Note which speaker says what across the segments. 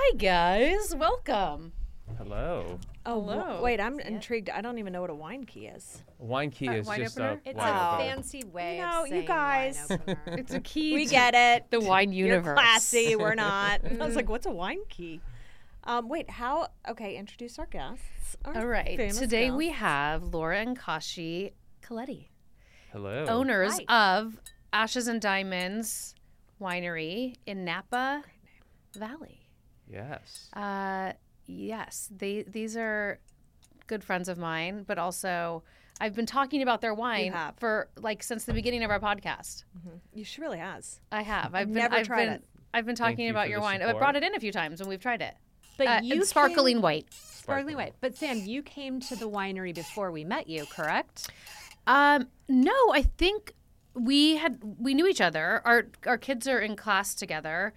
Speaker 1: Hi, guys. Welcome.
Speaker 2: Hello.
Speaker 3: Oh,
Speaker 1: Hello.
Speaker 3: wait, I'm intrigued. I don't even know what a wine key is.
Speaker 2: A wine key is
Speaker 1: wine
Speaker 2: just
Speaker 1: opener?
Speaker 2: a
Speaker 4: It's
Speaker 2: wine
Speaker 4: a
Speaker 2: opener.
Speaker 4: fancy way
Speaker 3: You
Speaker 4: of
Speaker 3: know, you
Speaker 4: saying
Speaker 3: guys-
Speaker 4: wine opener.
Speaker 1: It's a key
Speaker 3: We
Speaker 1: to
Speaker 3: get it.
Speaker 1: the wine
Speaker 3: You're
Speaker 1: universe.
Speaker 3: classy. We're not. I was like, what's a wine key? Wait, how? Okay, introduce our guests. Our
Speaker 1: All right.
Speaker 3: famous
Speaker 1: Today
Speaker 3: guests.
Speaker 1: we have Laura and Kashi Coletti,
Speaker 2: Hello.
Speaker 1: owners
Speaker 4: Hi.
Speaker 1: of Ashes and Diamonds Winery in Napa Valley.
Speaker 2: Yes.
Speaker 1: Yes, these are good friends of mine, but also I've been talking about their wine
Speaker 3: have.
Speaker 1: for since the beginning of our podcast.
Speaker 3: She really has.
Speaker 1: I have.
Speaker 3: I've never tried it.
Speaker 1: I've been
Speaker 2: Thank
Speaker 1: talking
Speaker 2: you
Speaker 1: about
Speaker 2: for
Speaker 1: your
Speaker 2: the
Speaker 1: wine. I
Speaker 2: support.
Speaker 1: brought it in a few times and we've tried it.
Speaker 4: But you
Speaker 1: it's sparkling
Speaker 4: came-
Speaker 1: white.
Speaker 4: Sparkling white. But Sam, you came to the winery before we met you, correct?
Speaker 1: No, I think we knew each other. Our kids are in class together.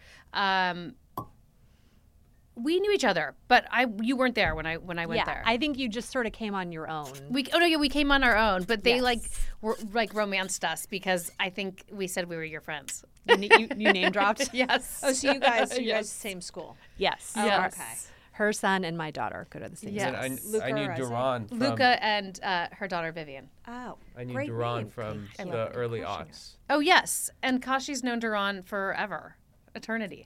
Speaker 1: We knew each other, but you weren't there when I went there.
Speaker 4: I think you just sort of came on your own.
Speaker 1: We came on our own, but they
Speaker 4: Yes.
Speaker 1: were romanced us because I think we said we were your friends.
Speaker 4: You name dropped?
Speaker 1: Yes.
Speaker 3: Oh, so you guys,
Speaker 1: Yes.
Speaker 3: same school.
Speaker 4: Yes.
Speaker 3: Oh,
Speaker 1: Yes.
Speaker 3: okay.
Speaker 4: Her son and my daughter go to the same
Speaker 1: Yes.
Speaker 4: school.
Speaker 2: And
Speaker 3: Luca
Speaker 2: I knew
Speaker 3: or Isaac?
Speaker 2: Duran from
Speaker 1: Luca and her daughter Vivian.
Speaker 3: Oh,
Speaker 2: I knew
Speaker 3: great
Speaker 2: Duran
Speaker 3: name.
Speaker 2: from
Speaker 1: I
Speaker 2: the
Speaker 1: love
Speaker 2: early aughts.
Speaker 1: Oh yes, and Kashi's known Duran forever, eternity.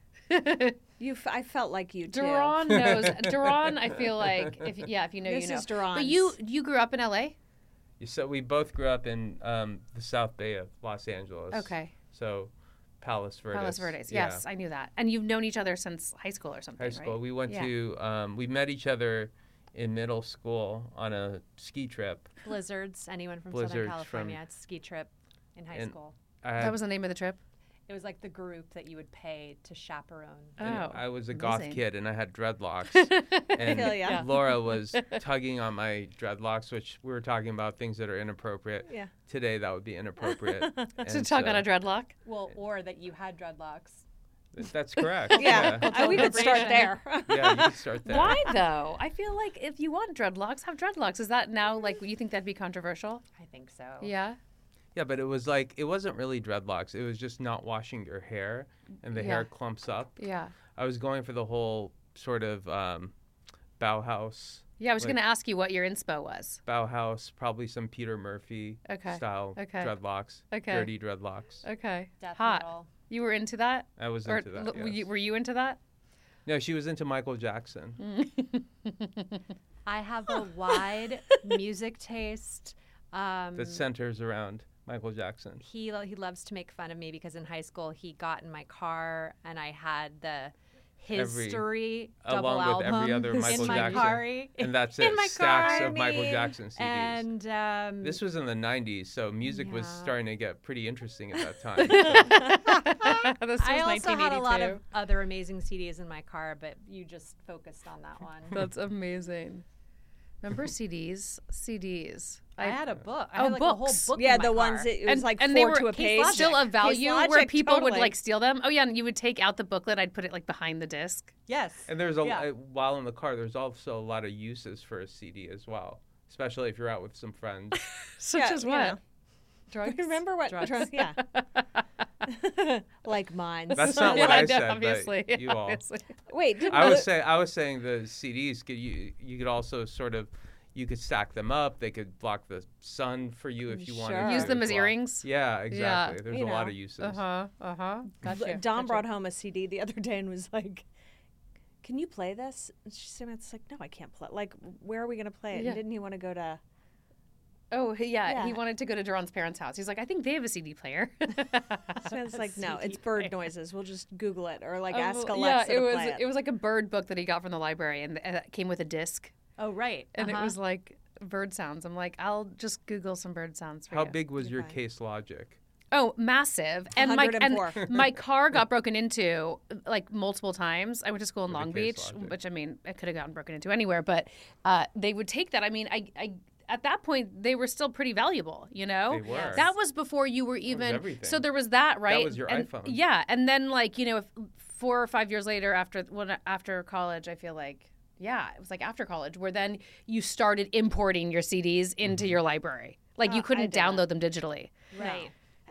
Speaker 3: I felt like you too.
Speaker 1: Duran knows Duran. I feel like if you know,
Speaker 3: This
Speaker 1: you know.
Speaker 3: is Duran's.
Speaker 1: But you grew up in L.A.
Speaker 2: So we both grew up in the South Bay of Los Angeles.
Speaker 1: Okay.
Speaker 2: So Palos Verdes.
Speaker 1: Palos Verdes.
Speaker 2: Yeah.
Speaker 1: Yes, I knew that. And you've known each other since high school or something.
Speaker 2: High school.
Speaker 1: Right?
Speaker 2: We went
Speaker 1: Yeah.
Speaker 2: to, we met each other in middle school on a ski trip.
Speaker 4: Blizzards, anyone from
Speaker 2: Blizzards
Speaker 4: Southern
Speaker 2: from-
Speaker 4: California, it's a ski trip in high
Speaker 2: And-
Speaker 4: school.
Speaker 1: That was the name of the trip.
Speaker 4: It was like the group that you would pay to chaperone.
Speaker 1: Oh,
Speaker 2: I was a goth
Speaker 1: amazing.
Speaker 2: kid and I had dreadlocks. And
Speaker 3: Hell yeah.
Speaker 2: Laura was tugging on my dreadlocks, which we were talking about things that are inappropriate.
Speaker 3: Yeah.
Speaker 2: Today that would be inappropriate.
Speaker 1: to
Speaker 2: And
Speaker 1: tug on
Speaker 2: so-
Speaker 1: a dreadlock.
Speaker 4: Well, or that you had dreadlocks.
Speaker 2: That's correct.
Speaker 3: Yeah, we could start there.
Speaker 2: Yeah, you can start there.
Speaker 1: Why though? I feel like if you want dreadlocks, have dreadlocks. Is that now you think that'd be controversial?
Speaker 4: I think so.
Speaker 1: Yeah.
Speaker 2: Yeah, but it was it wasn't really dreadlocks. It was just not washing your hair and the
Speaker 1: Yeah.
Speaker 2: hair clumps up.
Speaker 1: Yeah.
Speaker 2: I was going for the whole sort of Bauhaus.
Speaker 1: Yeah, I was
Speaker 2: Like-
Speaker 1: going to ask you what your inspo was.
Speaker 2: Bauhaus, probably some Peter Murphy
Speaker 1: Okay.
Speaker 2: style
Speaker 1: Okay.
Speaker 2: dreadlocks.
Speaker 1: Okay.
Speaker 2: Dirty dreadlocks.
Speaker 1: Okay.
Speaker 4: Death
Speaker 1: Hot.
Speaker 4: metal.
Speaker 1: You were into that?
Speaker 2: I was
Speaker 1: Or
Speaker 2: into that. Yes.
Speaker 1: were you into that?
Speaker 2: No, she was into Michael Jackson.
Speaker 4: I have a wide music taste.
Speaker 2: That centers around Michael Jackson.
Speaker 4: He loves to make fun of me because in high school he got in my car and I had the History double
Speaker 2: along with every
Speaker 4: album
Speaker 2: other Michael
Speaker 4: in my
Speaker 2: Jackson.
Speaker 4: car.
Speaker 2: And that's
Speaker 4: in
Speaker 2: it.
Speaker 4: my
Speaker 2: Stacks
Speaker 4: car.
Speaker 2: of Michael Jackson CDs.
Speaker 4: And
Speaker 2: This was in the 90s, so music was
Speaker 4: Yeah.
Speaker 2: starting to get pretty interesting at that time. So-
Speaker 1: This was
Speaker 4: I also had a lot
Speaker 1: 1982.
Speaker 4: of other amazing CDs in my car, but you just focused on that one.
Speaker 1: That's amazing. Remember CDs? CDs.
Speaker 4: I had a book. I
Speaker 1: Oh,
Speaker 4: had like a whole
Speaker 1: books.
Speaker 4: book.
Speaker 3: Yeah,
Speaker 4: in my
Speaker 3: the
Speaker 4: car.
Speaker 3: ones that it was like
Speaker 1: and they
Speaker 3: four
Speaker 1: were
Speaker 3: to a page.
Speaker 1: still of value
Speaker 3: Case
Speaker 1: where
Speaker 3: Logic,
Speaker 1: people would
Speaker 3: totally.
Speaker 1: steal them. Oh yeah, and you would take out the booklet. I'd put it behind the disc.
Speaker 4: Yes.
Speaker 2: And there's
Speaker 4: Yeah.
Speaker 2: while in the car, there's also a lot of uses for a CD as well, especially if you're out with some friends.
Speaker 1: Such
Speaker 3: Yeah,
Speaker 1: as
Speaker 3: you
Speaker 1: what?
Speaker 3: know.
Speaker 1: Drugs.
Speaker 3: Remember what?
Speaker 4: Drugs.
Speaker 3: Yeah. Like mine.
Speaker 2: That's not
Speaker 1: Yeah,
Speaker 2: what I
Speaker 1: know,
Speaker 2: said,
Speaker 1: obviously.
Speaker 2: but you all.
Speaker 1: Obviously.
Speaker 3: Wait. Did
Speaker 2: I was saying the CDs you could also sort of you could stack them up. They could block the sun for you if you wanted
Speaker 3: Sure.
Speaker 2: to.
Speaker 1: Use them as
Speaker 2: well.
Speaker 1: earrings.
Speaker 2: Yeah, exactly. There's
Speaker 3: You
Speaker 2: a lot
Speaker 3: know.
Speaker 2: of uses.
Speaker 1: Gotcha.
Speaker 3: Don brought home a CD the other day and was like, "Can you play this?" And Samantha's like, "No, I can't play. Like, where are we gonna play it?"
Speaker 1: Yeah.
Speaker 3: And didn't he want to go to?
Speaker 1: Oh yeah, he
Speaker 3: Yeah.
Speaker 1: wanted to go to Duran's parents' house. He's like, I think they have a CD player.
Speaker 3: Samantha's like, "No, it's bird noises. We'll just Google it or like
Speaker 1: Oh,
Speaker 3: ask
Speaker 1: yeah,
Speaker 3: Alexa
Speaker 1: it
Speaker 3: to
Speaker 1: was
Speaker 3: play it."
Speaker 1: it was like a bird book that he got from the library, and it came with a disc,
Speaker 4: Oh right.
Speaker 1: and it
Speaker 4: Uh-huh.
Speaker 1: was like bird sounds. I'm like, I'll just Google some bird sounds for
Speaker 2: How
Speaker 1: you.
Speaker 2: big was
Speaker 3: You're
Speaker 2: your
Speaker 3: fine.
Speaker 2: Case Logic?
Speaker 1: Oh, massive. And my
Speaker 3: 104.
Speaker 1: my car got broken into like multiple times. I went to school in
Speaker 2: With a
Speaker 1: Long
Speaker 2: Case
Speaker 1: Beach,
Speaker 2: Logic.
Speaker 1: which I mean, it could have gotten broken into anywhere, but they would take that. I mean, I at that point they were still pretty valuable, you know?
Speaker 2: They were.
Speaker 1: That was before you were even
Speaker 2: everything.
Speaker 1: so there was that, right?
Speaker 2: was your
Speaker 1: And-
Speaker 2: iPhone.
Speaker 1: Yeah. And then like, you know, if 4 or 5 years later after college, I feel like it was like after college where then you started importing your CDs into your library. Like you
Speaker 3: I
Speaker 1: couldn't
Speaker 3: didn't.
Speaker 1: download them digitally.
Speaker 4: Right.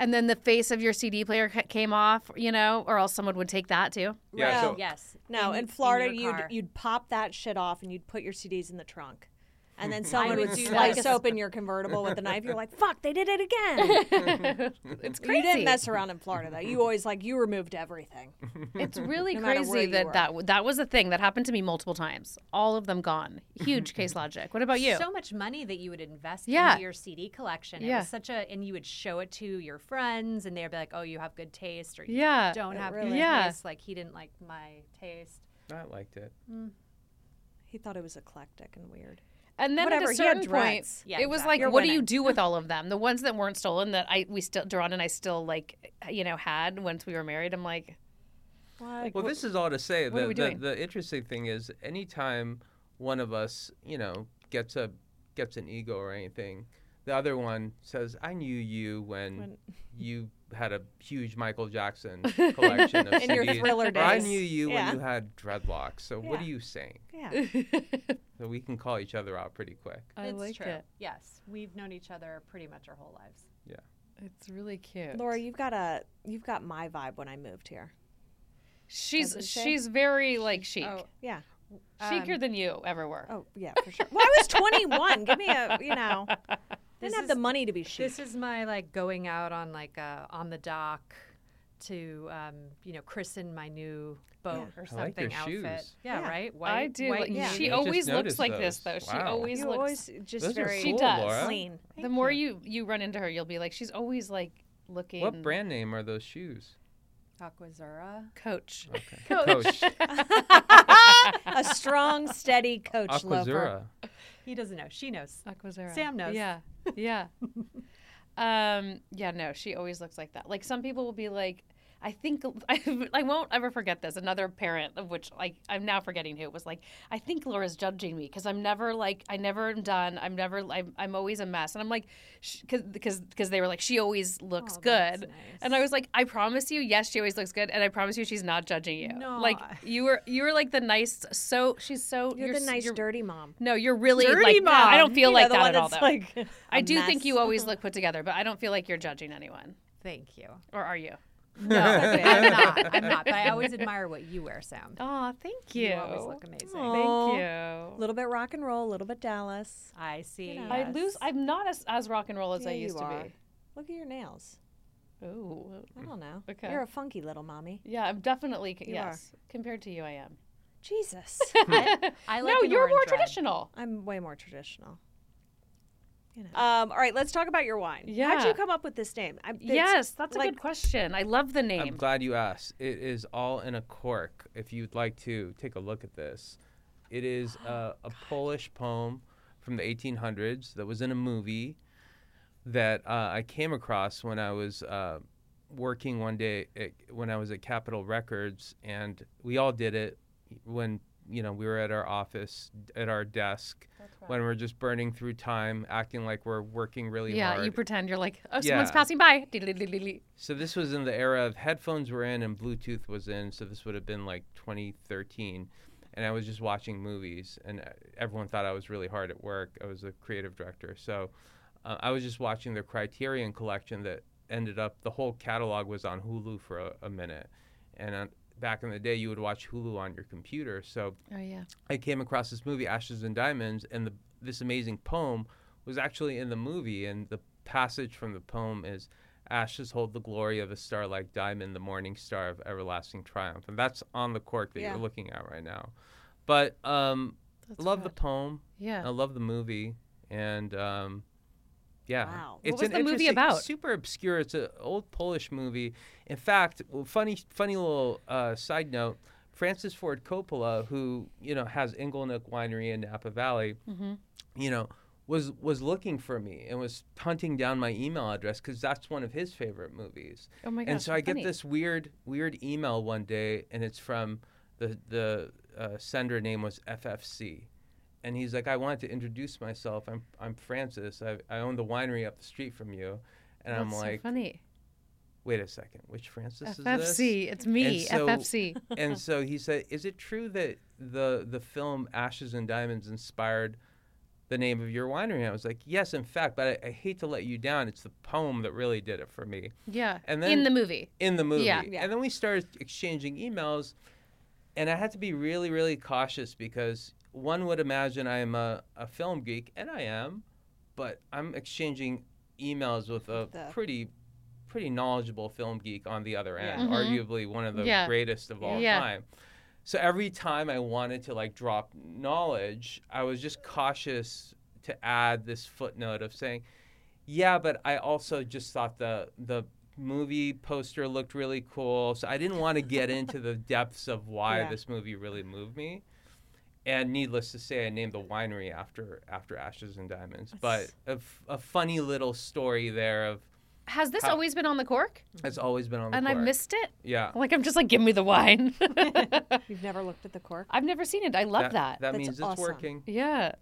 Speaker 1: and then the face of your CD player came off, you know, or else someone would take that too.
Speaker 2: Yeah,
Speaker 3: Well,
Speaker 2: so
Speaker 4: Yes.
Speaker 3: No, in
Speaker 4: your
Speaker 3: Florida,
Speaker 4: car.
Speaker 3: you'd pop that shit off and you'd put your CDs in the trunk. And then someone
Speaker 4: would
Speaker 3: would
Speaker 4: do
Speaker 3: slice
Speaker 4: that.
Speaker 3: open your convertible with a knife. You're like, fuck, they did it again.
Speaker 1: It's
Speaker 3: You
Speaker 1: crazy.
Speaker 3: didn't mess around in Florida, though. You always, you removed everything.
Speaker 1: It's really
Speaker 3: No matter where
Speaker 1: crazy
Speaker 3: you
Speaker 1: that,
Speaker 3: were.
Speaker 1: that was a thing that happened to me multiple times. All of them gone. Huge case logic. What about you?
Speaker 4: So much money that you would invest
Speaker 1: Yeah.
Speaker 4: into your CD collection. It
Speaker 1: Yeah.
Speaker 4: was such and you would show it to your friends, and they'd be like, "Oh, you have good taste," or
Speaker 1: Yeah.
Speaker 4: "You don't have
Speaker 3: really-
Speaker 4: good
Speaker 1: Yeah.
Speaker 4: taste." Like he didn't like my taste.
Speaker 2: I liked it.
Speaker 3: He thought it was eclectic and weird.
Speaker 1: And then
Speaker 3: Whatever,
Speaker 1: at a
Speaker 3: he had
Speaker 1: certain point,
Speaker 3: dreads.
Speaker 4: Yeah,
Speaker 1: it was
Speaker 4: exactly.
Speaker 1: like,
Speaker 3: You're
Speaker 1: what do you
Speaker 3: winning.
Speaker 1: do with all of them? The ones that weren't stolen that Duran and I still had once we were married. I'm like,
Speaker 3: What?
Speaker 2: Well, this is all to say.
Speaker 1: what are we doing?
Speaker 2: The interesting thing is, anytime one of us, gets an ego or anything, the other one says, "I knew you when you had a huge Michael Jackson collection of
Speaker 3: In your
Speaker 2: CDs.
Speaker 3: Thriller
Speaker 2: Or I
Speaker 3: days."
Speaker 2: knew you
Speaker 3: Yeah.
Speaker 2: when you had dreadlocks. So what
Speaker 3: Yeah.
Speaker 2: are you saying?"
Speaker 3: Yeah.
Speaker 2: So we can call each other out pretty quick.
Speaker 1: I
Speaker 4: It's
Speaker 1: like
Speaker 4: true.
Speaker 1: it.
Speaker 4: Yes, we've known each other pretty much our whole lives.
Speaker 1: It's really cute.
Speaker 3: Laura, you've got my vibe when I moved here.
Speaker 1: she's
Speaker 3: doesn't she?
Speaker 1: she's very chic,
Speaker 4: Oh,
Speaker 3: Yeah.
Speaker 1: chicer than you ever were.
Speaker 3: Oh, yeah, for sure. Well, I was 21. Give me a, didn't
Speaker 4: This
Speaker 3: have
Speaker 4: is-
Speaker 3: the money to be chic.
Speaker 4: This is my going out on on the dock to christen my new boat or
Speaker 2: I like
Speaker 4: something
Speaker 2: your
Speaker 4: outfit.
Speaker 2: shoes.
Speaker 4: Yeah,
Speaker 3: Yeah.
Speaker 4: right.
Speaker 1: I do.
Speaker 4: White
Speaker 1: Like,
Speaker 4: and
Speaker 3: yeah.
Speaker 1: She
Speaker 4: navy.
Speaker 2: I just
Speaker 1: always looks
Speaker 2: noticed
Speaker 1: like this, though.
Speaker 2: those.
Speaker 1: She
Speaker 2: Wow.
Speaker 1: always
Speaker 3: you
Speaker 1: looks.
Speaker 3: always just
Speaker 2: Those are
Speaker 3: very
Speaker 1: She
Speaker 2: cool,
Speaker 1: does.
Speaker 2: Laura.
Speaker 3: clean.
Speaker 1: The more you run into her, you'll be like, she's always looking.
Speaker 2: What brand name are those shoes?
Speaker 4: Aquazura.
Speaker 1: Coach.
Speaker 2: Okay.
Speaker 1: Coach.
Speaker 3: A strong, steady Coach loafer.
Speaker 2: Aquazura.
Speaker 4: He doesn't know. She knows.
Speaker 1: Aquazura.
Speaker 4: Sam knows.
Speaker 1: Yeah. Yeah. No, she always looks like that. Like some people will be like, I think I won't ever forget this. Another parent, of which I'm now forgetting who, was like, I think Laura's judging me because I'm never I never am done. I'm always a mess. And I'm like, because they were like, she always looks
Speaker 4: Oh, that's
Speaker 1: good.
Speaker 4: nice.
Speaker 1: And I was like, I promise you, yes, she always looks good, and I promise you, she's not judging you.
Speaker 4: No.
Speaker 1: Like you were like the nice. So she's so
Speaker 3: You're the nice, dirty mom.
Speaker 1: No, you're really
Speaker 3: Dirty
Speaker 1: like.
Speaker 3: mom.
Speaker 1: I don't feel
Speaker 3: You
Speaker 1: like
Speaker 3: know, the
Speaker 1: that
Speaker 3: one
Speaker 1: at all.
Speaker 3: that's
Speaker 1: Though
Speaker 3: like
Speaker 1: I
Speaker 3: a
Speaker 1: do think
Speaker 3: mess.
Speaker 1: you always look put together, but I don't feel like you're judging anyone.
Speaker 4: Thank you.
Speaker 1: Or are you?
Speaker 4: No, I'm not. I'm not. But I always admire what you wear, Sam.
Speaker 1: Oh, thank you.
Speaker 4: You always look amazing.
Speaker 3: Aw.
Speaker 1: Thank
Speaker 3: A
Speaker 1: you.
Speaker 3: little bit rock and roll, a little bit Dallas.
Speaker 4: I see.
Speaker 3: You know.
Speaker 4: yes.
Speaker 1: I'm not as rock and roll as I
Speaker 3: Yeah,
Speaker 1: used
Speaker 3: you
Speaker 1: to
Speaker 3: are.
Speaker 1: be.
Speaker 3: Look at your nails.
Speaker 1: Oh,
Speaker 3: I don't know.
Speaker 1: Okay.
Speaker 3: You're a funky little mommy.
Speaker 1: yeah. I'm definitely
Speaker 3: You
Speaker 1: yes. Compared to you, I am.
Speaker 3: Jesus.
Speaker 4: I like
Speaker 1: No,
Speaker 4: an
Speaker 1: you're
Speaker 4: orange
Speaker 1: more
Speaker 4: red.
Speaker 1: traditional.
Speaker 3: I'm way more traditional. All right, let's talk about your wine. How'd
Speaker 1: Yeah.
Speaker 3: you come up with this name?
Speaker 1: Yes, that's a
Speaker 3: like-
Speaker 1: good question. I love the
Speaker 2: I'm
Speaker 1: name.
Speaker 2: glad you asked. It is all in a cork. If you'd like to take a look at this, it is a Polish poem from the 1800s that was in a movie that I came across when I was working one day when I was at Capitol Records, and we all did it when we were at our office at our desk when we're just burning through time, acting like we're working really
Speaker 1: Yeah,
Speaker 2: hard.
Speaker 1: you pretend you're like, oh, someone's
Speaker 2: Yeah.
Speaker 1: passing by. Diddly-diddly-diddly.
Speaker 2: So this was in the era of headphones were in and Bluetooth was in. So this would have been like 2013. And I was just watching movies, and everyone thought I was really hard at work. I was a creative director. So I was just watching the Criterion collection that ended up, the whole catalog was on Hulu for a minute. And back in the day, you would watch Hulu on your computer. So
Speaker 1: Oh yeah.
Speaker 2: I came across this movie, Ashes and Diamonds, and this amazing poem was actually in the movie. And the passage from the poem is, "Ashes hold the glory of a star like diamond, the morning star of everlasting triumph." And that's on the cork that
Speaker 3: Yeah.
Speaker 2: you're looking at right now. But I love the
Speaker 1: good.
Speaker 2: poem.
Speaker 1: Yeah.
Speaker 2: I love the movie. And yeah.
Speaker 3: Wow.
Speaker 1: What
Speaker 2: It's
Speaker 1: was
Speaker 2: an
Speaker 1: the movie
Speaker 2: interesting-
Speaker 1: about?
Speaker 2: Super obscure. It's an old Polish movie. In fact, funny little side note, Francis Ford Coppola, who, has Inglenook Winery in Napa Valley, was looking for me and was hunting down my email address because that's one of his favorite movies.
Speaker 1: Oh my gosh.
Speaker 2: And so I get
Speaker 1: funny.
Speaker 2: this weird email one day, and it's from the sender name was FFC. And he's like, "I wanted to introduce myself. I'm Francis. I own the winery up the street from you." And I'm
Speaker 1: That's so
Speaker 2: like,
Speaker 1: funny.
Speaker 2: "Wait a second, which Francis is this?"
Speaker 1: FFC. It's me.
Speaker 2: And so-
Speaker 1: FFC.
Speaker 2: And so he said, "Is it true that the film Ashes and Diamonds inspired the name of your winery. And I was like, yes, in fact, but I hate to let you down. It's the poem that really did it for me.
Speaker 1: Yeah.
Speaker 2: And then
Speaker 1: in the movie.
Speaker 2: In the movie.
Speaker 1: Yeah.
Speaker 3: Yeah.
Speaker 2: And then we started exchanging emails, and I had to be really, really cautious because one would imagine I am a film geek, and I am, but I'm exchanging emails with a pretty knowledgeable film geek on the other end,
Speaker 1: Mhm.
Speaker 2: arguably one of the
Speaker 1: Yeah.
Speaker 2: greatest of all
Speaker 1: Yeah.
Speaker 2: time. So every time I wanted to like drop knowledge, I was just cautious to add this footnote of saying, yeah, but I also just thought the movie poster looked really cool. So I didn't want to get into the depths of why
Speaker 3: Yeah.
Speaker 2: this movie really moved me. And needless to say, I named the winery after Ashes and Diamonds. But a funny little story there of
Speaker 1: Has this
Speaker 2: How-
Speaker 1: always been on the cork?
Speaker 2: it's always been on the
Speaker 1: And I
Speaker 2: cork.
Speaker 1: missed it?
Speaker 2: Yeah.
Speaker 1: Like, I'm just like, give me the wine.
Speaker 3: You've never looked at the cork?
Speaker 1: I've never seen it. I love that.
Speaker 2: That
Speaker 3: That's
Speaker 2: means it's
Speaker 3: awesome.
Speaker 2: working.
Speaker 1: Yeah.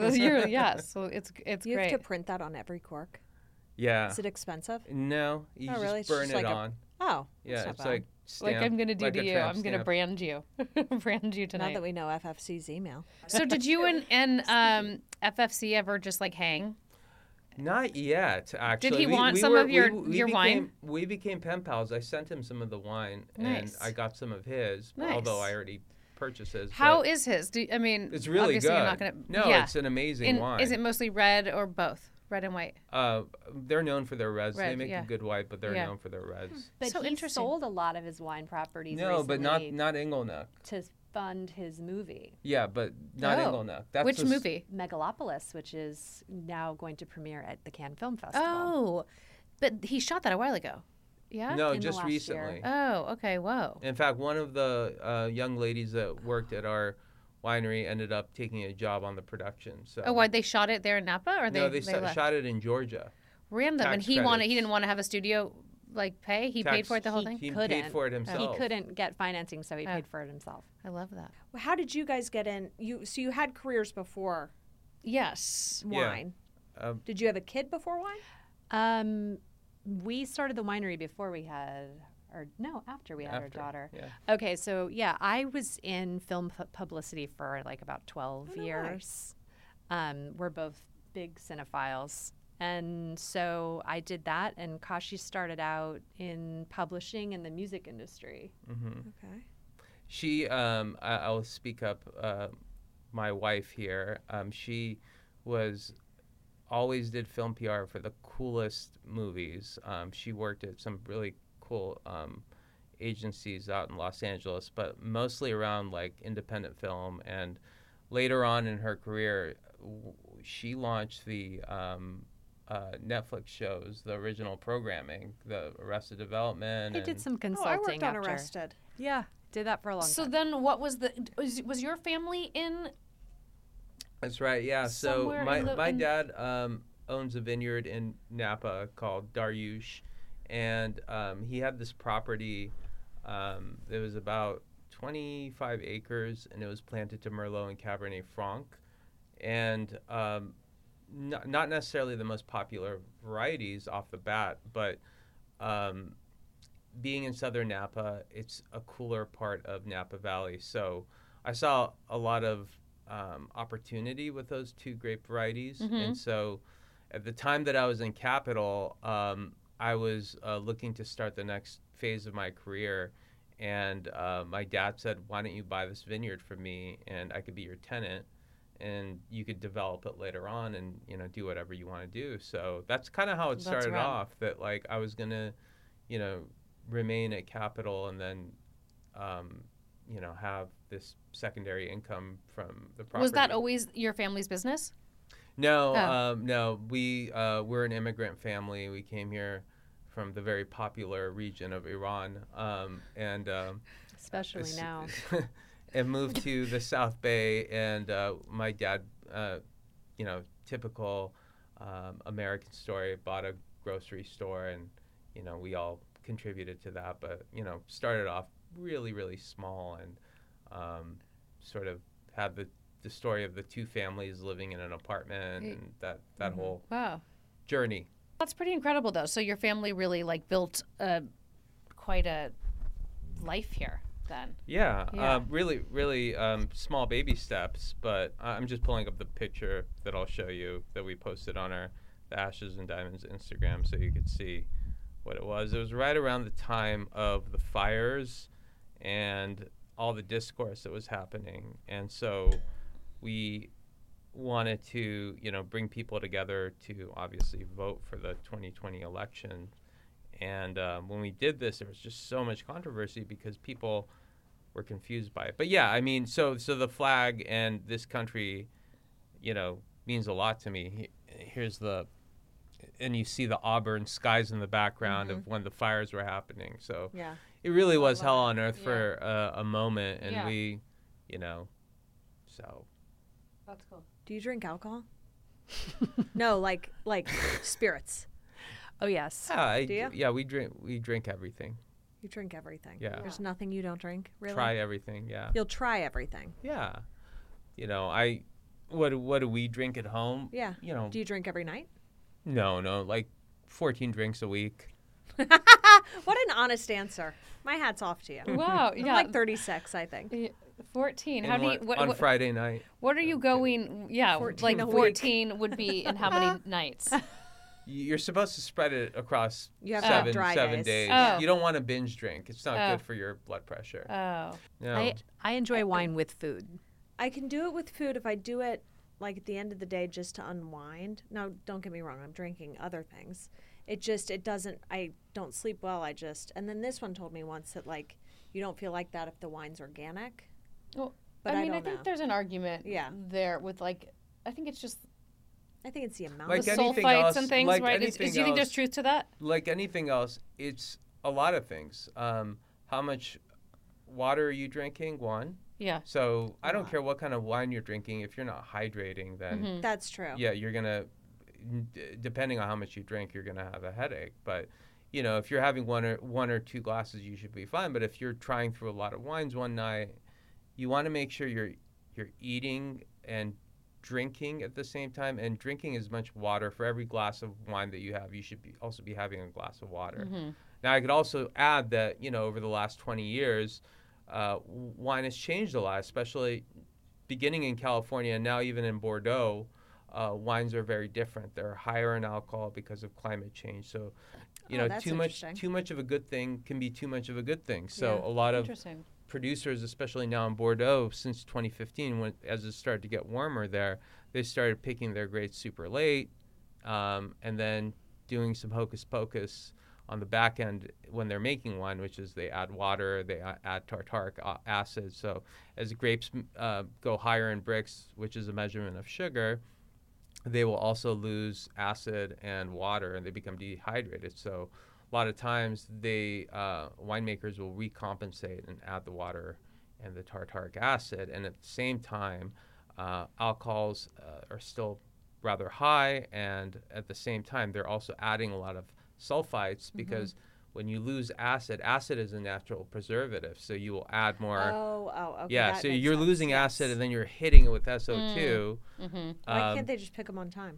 Speaker 1: So it's
Speaker 3: You
Speaker 1: great.
Speaker 3: have to print that on every cork.
Speaker 2: Yeah.
Speaker 3: Is it expensive?
Speaker 2: No, you
Speaker 3: Oh,
Speaker 2: just
Speaker 3: really? It's
Speaker 2: burn
Speaker 3: just
Speaker 2: it
Speaker 3: like a-
Speaker 2: on.
Speaker 3: Oh,
Speaker 2: Yeah,
Speaker 3: that's not
Speaker 2: it's
Speaker 3: bad.
Speaker 2: like
Speaker 1: Like
Speaker 2: stamp,
Speaker 1: I'm going to do
Speaker 2: like
Speaker 1: to
Speaker 2: a
Speaker 1: you.
Speaker 2: tramp
Speaker 1: I'm going to
Speaker 2: stamp.
Speaker 1: brand you. Brand you
Speaker 3: Now
Speaker 1: tonight.
Speaker 3: that we know FFC's email.
Speaker 1: So did you and FFC ever just like hang?
Speaker 2: Not yet, actually.
Speaker 1: he want
Speaker 2: we
Speaker 1: some
Speaker 2: were-
Speaker 1: of your-
Speaker 2: we
Speaker 1: your wine?
Speaker 2: became- We became pen pals. I sent him some of the wine,
Speaker 1: Nice.
Speaker 2: and I got some of his,
Speaker 1: Nice.
Speaker 2: although I already purchased his.
Speaker 1: How
Speaker 2: but
Speaker 1: is his? I mean,
Speaker 2: It's really
Speaker 1: obviously
Speaker 2: good.
Speaker 1: You're not gonna,
Speaker 2: No,
Speaker 1: yeah.
Speaker 2: it's an amazing wine.
Speaker 1: Is it mostly red or both? Red and white.
Speaker 2: They're known for their reds. They
Speaker 1: Red,
Speaker 2: make
Speaker 1: yeah.
Speaker 2: a good white, but they're
Speaker 1: Yeah.
Speaker 2: known for their reds.
Speaker 4: But
Speaker 1: So
Speaker 4: he
Speaker 1: interesting.
Speaker 4: sold a lot of his wine properties
Speaker 2: No, but not
Speaker 4: recently
Speaker 2: Inglenook.
Speaker 4: to fund his movie,
Speaker 2: Yeah, but not
Speaker 1: Oh.
Speaker 2: Inglenook. That's
Speaker 1: Which
Speaker 2: the s-
Speaker 1: movie?
Speaker 4: Megalopolis, which is now going to premiere at the Cannes Film Festival.
Speaker 1: Oh, but he shot that a while ago. Yeah.
Speaker 2: No,
Speaker 4: in the
Speaker 2: just
Speaker 4: last
Speaker 2: recently.
Speaker 4: year.
Speaker 1: Oh, okay. Whoa.
Speaker 2: In fact, one of the young ladies that worked at our winery ended up taking a job on the production. So
Speaker 1: Oh, why they shot it there in Napa, or
Speaker 2: no,
Speaker 1: they
Speaker 2: they
Speaker 1: left?
Speaker 2: shot it in Georgia.
Speaker 1: Random, and
Speaker 2: tax
Speaker 1: he
Speaker 2: credits.
Speaker 1: didn't want to have a studio like pay. He paid
Speaker 2: Tax-
Speaker 1: for it the whole
Speaker 4: he
Speaker 1: thing.
Speaker 2: He
Speaker 4: couldn't.
Speaker 2: paid for it himself.
Speaker 4: He couldn't get financing, so he
Speaker 1: Oh.
Speaker 4: paid for it himself.
Speaker 1: I love that.
Speaker 3: Well, how did you guys get in? So you had careers before
Speaker 1: Yes.
Speaker 2: Yeah.
Speaker 3: wine.
Speaker 2: Um,
Speaker 3: Did you have a kid before wine?
Speaker 4: We started the winery before we had, or no, after we had our
Speaker 2: After,
Speaker 4: daughter.
Speaker 2: yeah.
Speaker 4: Okay, so yeah, I was in film publicity for like about 12
Speaker 3: Oh, no way.
Speaker 4: years. We're both big cinephiles. And so I did that, and Kashi started out in publishing in the music industry.
Speaker 3: Okay.
Speaker 2: She, I'll speak up. My wife here. She was always did film PR for the coolest movies. She worked at some really cool agencies out in Los Angeles, but mostly around like independent film. And later on in her career, she launched the Netflix shows, the original programming, the Arrested Development.
Speaker 4: I did
Speaker 2: and-
Speaker 4: some
Speaker 3: Oh,
Speaker 4: consulting
Speaker 3: I worked on
Speaker 4: after.
Speaker 3: Arrested.
Speaker 4: Yeah, did that for a long
Speaker 1: So
Speaker 4: time.
Speaker 1: then, what was was your family in?
Speaker 2: That's right. Yeah. So
Speaker 1: Somewhere
Speaker 2: my
Speaker 1: in the-
Speaker 2: my
Speaker 1: in-
Speaker 2: dad owns a vineyard in Napa called Daryush, and he had this property. It was about 25 acres, and it was planted to Merlot and Cabernet Franc, and not necessarily the most popular varieties off the bat, but being in southern Napa, it's a cooler part of Napa Valley. So I saw a lot of opportunity with those two grape varieties. And so at the time that I was in Capitol, I was looking to start the next phase of my career. And my dad said, why don't you buy this vineyard from me and I could be your tenant and you could develop it later on and, you know, do whatever you want to do. So that's kind of how it
Speaker 1: That's
Speaker 2: started
Speaker 1: rad.
Speaker 2: off, that like I was going to, you know, remain at Capitol and then, you know, have this secondary income from the property.
Speaker 1: Was that always your family's business?
Speaker 2: No,
Speaker 1: Oh.
Speaker 2: no. We're an immigrant family. We came here from the very popular region of Iran, and
Speaker 4: Especially
Speaker 2: s-
Speaker 4: now.
Speaker 2: and moved to the South Bay. And my dad, you know, typical American story, bought a grocery store, and you know, we all contributed to that. But you know, started off really, really small, and sort of had the story of the two families living in an apartment,
Speaker 1: Hey.
Speaker 2: and that whole
Speaker 1: Wow.
Speaker 2: journey.
Speaker 1: That's pretty incredible, though. So your family really like built quite a life here. then.
Speaker 2: Yeah,
Speaker 1: Yeah.
Speaker 2: really small baby steps, but I'm just pulling up the picture that I'll show you that we posted on the Ashes and Diamonds Instagram so you could see what it was. It was right around the time of the fires and all the discourse that was happening. And so we wanted to, bring people together to obviously vote for the 2020 election. And when we did this, there was just so much controversy because people were confused by it. But yeah, I mean, so the flag and this country, means a lot to me. Here's and you see the Auburn skies in the background of when the fires were happening. So
Speaker 3: Yeah.
Speaker 2: it really was
Speaker 1: love
Speaker 2: hell
Speaker 1: it.
Speaker 2: on earth
Speaker 1: Yeah.
Speaker 2: for a moment. And
Speaker 1: Yeah.
Speaker 2: we, so.
Speaker 1: That's cool.
Speaker 3: Do you drink alcohol? No, like spirits.
Speaker 4: Oh, yes.
Speaker 3: Do you?
Speaker 2: Yeah, we drink everything.
Speaker 3: You drink everything.
Speaker 2: Yeah.
Speaker 3: There's nothing you don't drink, really?
Speaker 2: Try everything, yeah.
Speaker 3: You'll try everything.
Speaker 2: Yeah. What do we drink at home?
Speaker 3: Yeah. Do you drink every night?
Speaker 2: No, like 14 drinks a week.
Speaker 3: What an honest answer. My hat's off to you.
Speaker 1: Wow.
Speaker 3: I'm
Speaker 1: Yeah.
Speaker 3: like 36, I think.
Speaker 1: 14. How
Speaker 2: And
Speaker 1: do you
Speaker 2: on Friday night.
Speaker 1: what are you going? Yeah,
Speaker 3: 14
Speaker 1: like
Speaker 3: a week.
Speaker 1: 14 would be in how many nights?
Speaker 2: You're supposed to spread it across
Speaker 3: You have to have
Speaker 2: 7
Speaker 3: dry
Speaker 2: days.
Speaker 3: days.
Speaker 1: Oh.
Speaker 2: You don't want to binge drink. It's not
Speaker 1: Oh.
Speaker 2: good for your blood pressure.
Speaker 1: Oh.
Speaker 2: No.
Speaker 4: I enjoy wine with food.
Speaker 3: I can do it with food if I do it like at the end of the day just to unwind. Now, don't get me wrong, I'm drinking other things. I don't sleep well. And then this one told me once that like you don't feel like that if the wine's organic.
Speaker 1: Well,
Speaker 3: But
Speaker 1: I mean, I
Speaker 3: don't
Speaker 1: think
Speaker 3: know.
Speaker 1: there's an argument
Speaker 3: Yeah.
Speaker 1: there with like I think it's just
Speaker 3: I think it's the amount.
Speaker 2: Like
Speaker 1: the
Speaker 2: anything
Speaker 1: sulfites
Speaker 2: else-
Speaker 1: and things,
Speaker 2: like
Speaker 1: right?
Speaker 2: anything
Speaker 1: Do you think there's
Speaker 2: else-
Speaker 1: truth to that?
Speaker 2: Like anything else, it's a lot of things. How much water are you drinking? One.
Speaker 1: Yeah.
Speaker 2: So I don't care what kind of wine you're drinking. If you're not hydrating, then
Speaker 3: That's true.
Speaker 2: yeah, you're gonna. Depending on how much you drink, you're gonna have a headache. But if you're having one or two glasses, you should be fine. But if you're trying through a lot of wines one night, you want to make sure you're eating and drinking at the same time. And drinking as much water for every glass of wine that you have, you should also be having a glass of water. Now, I could also add that over the last 20 years, wine has changed a lot, especially beginning in California and now even in Bordeaux. Wines are very different. They're higher in alcohol because of climate change. So,
Speaker 3: that's
Speaker 2: too
Speaker 3: interesting.
Speaker 2: much of a good thing can be too much of a good thing. So
Speaker 3: Yeah.
Speaker 2: a lot of
Speaker 1: Interesting.
Speaker 2: producers, especially now in Bordeaux, since 2015, as it started to get warmer there, they started picking their grapes super late, and then doing some hocus pocus on the back end when they're making wine, which is they add water, they add tartaric acid. So as the grapes go higher in Brix, which is a measurement of sugar, they will also lose acid and water, and they become dehydrated. So a lot of times winemakers will recompensate and add the water and the tartaric acid, and at the same time, alcohols are still rather high, and at the same time, they're also adding a lot of sulfites because when you lose acid is a natural preservative, so you will add more.
Speaker 3: Okay.
Speaker 2: Yeah,
Speaker 3: that
Speaker 2: so
Speaker 3: makes
Speaker 2: you're
Speaker 3: sense.
Speaker 2: losing
Speaker 3: Yes.
Speaker 2: acid, and then you're hitting it with SO2.
Speaker 3: Why can't they just pick them on time?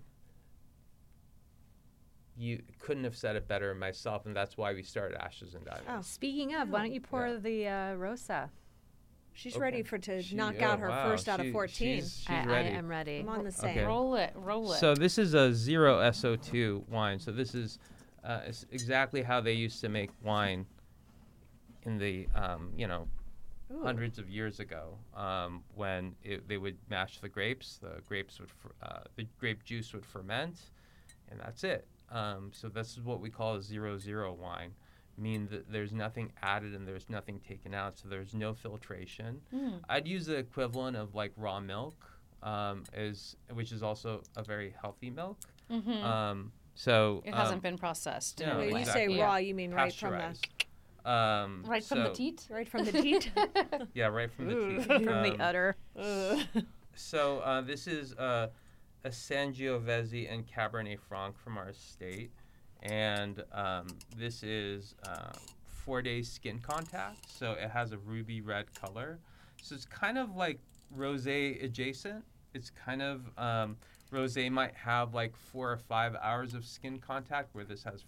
Speaker 2: You couldn't have said it better myself, and that's why we started Ashes and Diamonds.
Speaker 3: Oh.
Speaker 4: Speaking of, why don't you pour
Speaker 2: Yeah.
Speaker 4: the Rosa?
Speaker 3: She's
Speaker 2: Okay.
Speaker 3: ready to
Speaker 2: She-
Speaker 3: knock
Speaker 2: oh,
Speaker 3: out her
Speaker 2: wow.
Speaker 3: first out of 14.
Speaker 2: She's
Speaker 4: I
Speaker 2: ready.
Speaker 4: am ready.
Speaker 3: I'm on the same.
Speaker 2: Okay.
Speaker 1: Roll it.
Speaker 2: So this is a 0 SO2 wine. So this is it's exactly how they used to make wine in the
Speaker 3: Ooh.
Speaker 2: hundreds of years ago, when they would mash the grapes. The grape juice would ferment, and that's it. So this is what we call a 0-0 wine. Mean that there's nothing added and there's nothing taken out, so there's no filtration. I'd use the equivalent of like raw milk, which is also a very healthy milk. So
Speaker 1: It hasn't been processed. in
Speaker 2: no,
Speaker 1: any
Speaker 3: When
Speaker 1: way.
Speaker 3: you
Speaker 2: exactly.
Speaker 3: say raw, you mean right from
Speaker 2: pasteurized.
Speaker 1: Right from the teat.
Speaker 3: the teat?
Speaker 2: Yeah, right from the teat.
Speaker 4: From the udder.
Speaker 2: So this is a Sangiovese and Cabernet Franc from our estate, and this is 4 days skin contact, so it has a ruby red color. So it's kind of like rosé adjacent. It's kind of rosé might have like 4 or 5 hours of skin contact, where this has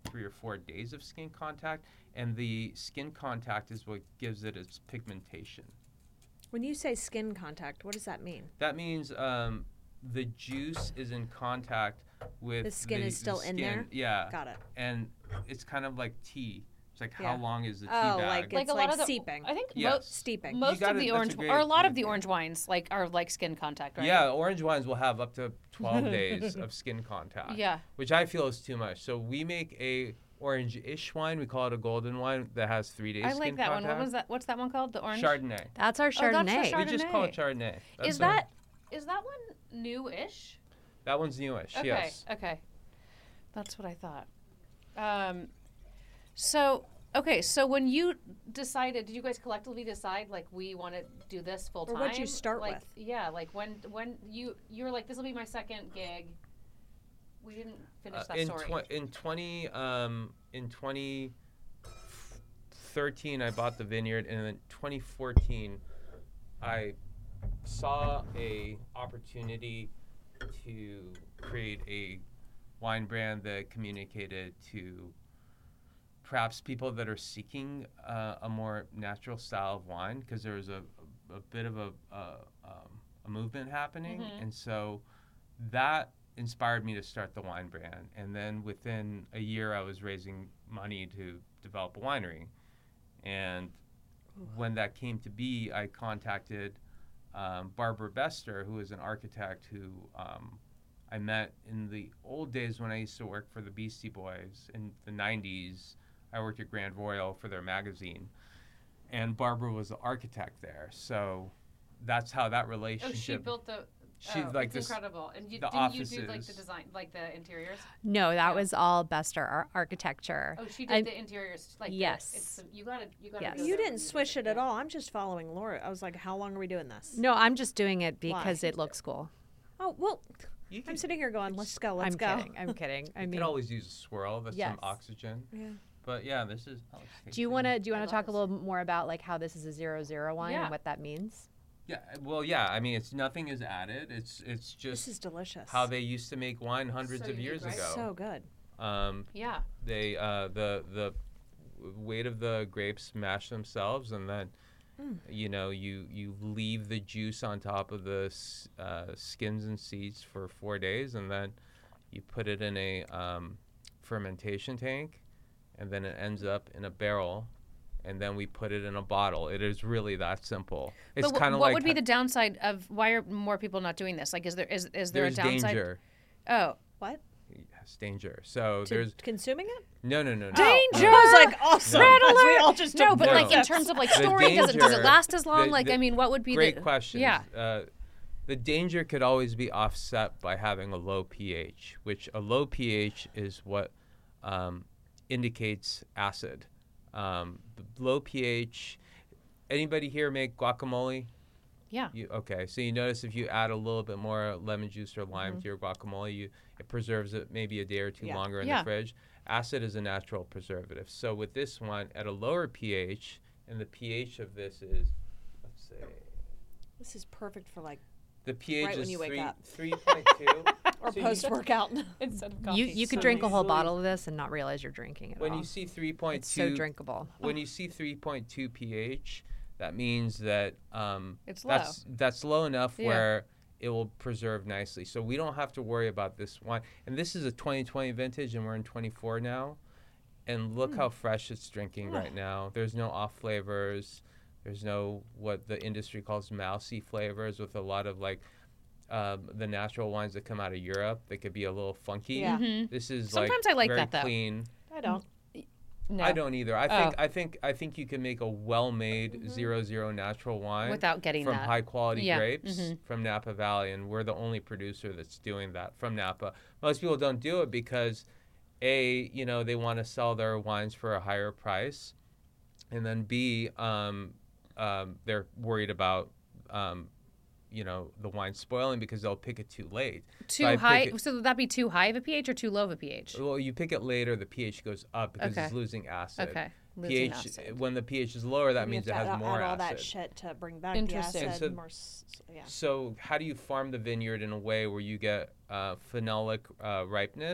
Speaker 2: 3 or 4 days of skin contact, and the skin contact is what gives it its pigmentation.
Speaker 3: When you say skin contact, what does that mean?
Speaker 2: That means the juice is in contact with
Speaker 3: The skin is still in there?
Speaker 2: Yeah,
Speaker 3: Got it.
Speaker 2: and it's kind of like tea. It's like
Speaker 3: Yeah.
Speaker 2: how long is the tea
Speaker 3: Oh,
Speaker 2: bag?
Speaker 3: like
Speaker 1: a lot of the
Speaker 3: seeping.
Speaker 1: I think
Speaker 2: Yes.
Speaker 3: Steeping.
Speaker 1: most
Speaker 2: You
Speaker 1: of
Speaker 2: gotta-
Speaker 1: the
Speaker 2: that's a
Speaker 1: orange
Speaker 2: great
Speaker 1: or a lot of the
Speaker 2: metaphor.
Speaker 1: orange wines are like skin contact, right?
Speaker 2: Yeah, orange wines will have up to 12 days of skin contact.
Speaker 1: Yeah.
Speaker 2: Which I feel is too much. So we make a orange-ish wine. We call it a golden wine that has 3 days
Speaker 1: I
Speaker 2: skin
Speaker 1: like that
Speaker 2: contact.
Speaker 1: one. What was that? What's that one called? The orange.
Speaker 2: Chardonnay.
Speaker 4: That's our
Speaker 1: Oh, that's the
Speaker 4: Chardonnay.
Speaker 2: We just call it
Speaker 1: Chardonnay.
Speaker 2: Chardonnay. That's
Speaker 1: Is
Speaker 2: it.
Speaker 1: that one new-ish?
Speaker 2: That one's newish,
Speaker 1: Okay.
Speaker 2: yes.
Speaker 1: Okay. That's what I thought. So when you decided, did you guys collectively decide like we want to do this full time?
Speaker 3: Or what'd you start
Speaker 1: like,
Speaker 3: with?
Speaker 1: Yeah, like when you were like, this will be my second gig. We didn't finish that
Speaker 2: in
Speaker 1: story.
Speaker 2: in 2013, I bought the vineyard, and in 2014, I saw a opportunity to create a wine brand that communicated to perhaps people that are seeking a more natural style of wine, because there was a bit of a movement happening, and so that inspired me to start the wine brand. And then within a year, I was raising money to develop a winery. And when that came to be, I contacted Barbara Bester, who is an architect who I met in the old days when I used to work for the Beastie Boys in the 90s. I worked at Grand Royal for their magazine. And Barbara was the architect there. So that's how that
Speaker 1: Oh,
Speaker 2: relationship...
Speaker 1: she built the.
Speaker 2: She,
Speaker 1: oh,
Speaker 2: like
Speaker 1: it's
Speaker 2: this-
Speaker 1: incredible. And you,
Speaker 2: the
Speaker 1: didn't you do like the
Speaker 2: offices.
Speaker 1: design, like the interiors?
Speaker 4: No, that
Speaker 1: Yeah.
Speaker 4: was all Bester architecture.
Speaker 1: Oh, she
Speaker 4: I-
Speaker 1: did the interiors. Like
Speaker 4: Yes.
Speaker 1: it's you gotta.
Speaker 4: Yes.
Speaker 1: go
Speaker 3: You
Speaker 1: there when
Speaker 3: didn't swish it at
Speaker 1: yeah.
Speaker 3: all. I'm just following Laura. I was like, how long are we doing this?
Speaker 4: No, I'm just doing it
Speaker 3: Why?
Speaker 4: because it looks cool.
Speaker 3: Oh, well,
Speaker 2: You
Speaker 3: I'm
Speaker 2: could,
Speaker 3: sitting here going, let's go, let's
Speaker 4: I'm
Speaker 3: go.
Speaker 4: kidding. I'm kidding. I
Speaker 2: you
Speaker 4: mean,
Speaker 2: could always use a swirl. That's
Speaker 4: Yes.
Speaker 2: some oxygen.
Speaker 3: Yeah.
Speaker 2: But yeah, this is...
Speaker 4: do you want to
Speaker 1: I love
Speaker 4: talk a
Speaker 1: this.
Speaker 4: little more about like how this is a 0-0 wine
Speaker 1: Yeah.
Speaker 4: and what that means?
Speaker 2: Yeah, well, yeah. I mean, it's nothing is added. It's
Speaker 3: This
Speaker 2: just
Speaker 3: is delicious.
Speaker 2: how they used to make wine hundreds
Speaker 1: So
Speaker 2: of
Speaker 1: unique,
Speaker 2: years
Speaker 1: right?
Speaker 2: ago.
Speaker 3: So good.
Speaker 1: Yeah.
Speaker 2: They the weight of the grapes mash themselves, and then you know you leave the juice on top of the skins and seeds for 4 days, and then you put it in a fermentation tank, and then it ends up in a barrel. And then we put it in a bottle. It is really that simple. It's
Speaker 1: But
Speaker 2: kind of
Speaker 1: what
Speaker 2: like
Speaker 1: would be the downside of why are more people not doing this? Like, is there is there
Speaker 2: there's
Speaker 1: a downside?
Speaker 2: danger.
Speaker 1: Oh,
Speaker 3: What?
Speaker 2: Yes, danger. So
Speaker 3: To
Speaker 2: there's
Speaker 3: consuming it?
Speaker 2: no.
Speaker 1: Danger!
Speaker 3: I was like, awesome.
Speaker 2: Red
Speaker 3: As we
Speaker 1: alert!
Speaker 3: all just
Speaker 1: no,
Speaker 3: took
Speaker 1: but like in
Speaker 3: notes.
Speaker 1: terms of like
Speaker 2: The
Speaker 1: story, does it
Speaker 2: danger-
Speaker 1: last as long?
Speaker 2: the-
Speaker 1: Like,
Speaker 2: the-
Speaker 1: I mean, what would be
Speaker 2: great
Speaker 1: the
Speaker 2: question.
Speaker 1: Yeah.
Speaker 2: The danger could always be offset by having a low pH, which a low pH is what indicates acid. The low pH. Anybody here make guacamole?
Speaker 1: Yeah.
Speaker 2: Okay, so you notice if you add a little bit more lemon juice or lime to your guacamole, it preserves it maybe a day or two
Speaker 3: Yeah.
Speaker 2: longer in
Speaker 1: Yeah.
Speaker 2: the fridge. Acid is a natural preservative. So with this one, at a lower pH, and the pH of this is, let's say,
Speaker 3: This is perfect for like,
Speaker 2: the pH
Speaker 3: Right when
Speaker 2: is
Speaker 3: you wake up.
Speaker 2: 3.2.
Speaker 3: or
Speaker 2: So you-
Speaker 3: post workout.
Speaker 1: Instead of
Speaker 4: You could
Speaker 2: So
Speaker 4: drink a whole
Speaker 2: usually-
Speaker 4: bottle of this and not realize you're drinking it
Speaker 2: When
Speaker 4: all.
Speaker 2: you see 3.2,
Speaker 4: It's so drinkable.
Speaker 2: when you see 3.2 pH, that means that
Speaker 1: It's low.
Speaker 2: that's low enough
Speaker 1: Yeah.
Speaker 2: where it will preserve nicely. So we don't have to worry about this wine. And this is a 2020 vintage, and we're in 24 now. And look how fresh it's drinking right now. There's no off flavors. There's no what the industry calls mousy flavors with a lot of like the natural wines that come out of Europe. They could be a little funky.
Speaker 3: Yeah.
Speaker 2: This is
Speaker 1: Sometimes
Speaker 2: like
Speaker 1: I like
Speaker 2: very
Speaker 1: that, though.
Speaker 2: clean.
Speaker 3: I don't.
Speaker 1: No.
Speaker 2: I don't either.
Speaker 1: Oh.
Speaker 2: I think you can make a well-made 0-0 natural wine
Speaker 1: Without getting
Speaker 2: from
Speaker 1: that.
Speaker 2: high-quality
Speaker 1: Yeah.
Speaker 2: grapes from Napa Valley, and we're the only producer that's doing that from Napa. Most people don't do it because, A, you know, they want to sell their wines for a higher price, and then B, they're worried about, you know, the wine spoiling because they'll pick it too late.
Speaker 1: Too
Speaker 2: I pick
Speaker 1: high.
Speaker 2: it-
Speaker 1: So would that be too high of a pH or too low of a pH?
Speaker 2: Well, you pick it later, the pH goes up because
Speaker 1: Okay.
Speaker 2: it's losing acid.
Speaker 1: Okay. Losing
Speaker 2: pH
Speaker 1: acid.
Speaker 2: when the pH is lower, that
Speaker 3: You
Speaker 2: means
Speaker 3: have
Speaker 2: it
Speaker 3: to
Speaker 2: has
Speaker 3: add,
Speaker 2: more
Speaker 3: add all
Speaker 2: acid.
Speaker 3: that shit to bring back the
Speaker 1: Interesting.
Speaker 3: acid.
Speaker 2: So-
Speaker 3: more, yeah.
Speaker 2: So how do you farm the vineyard in a way where you get phenolic ripeness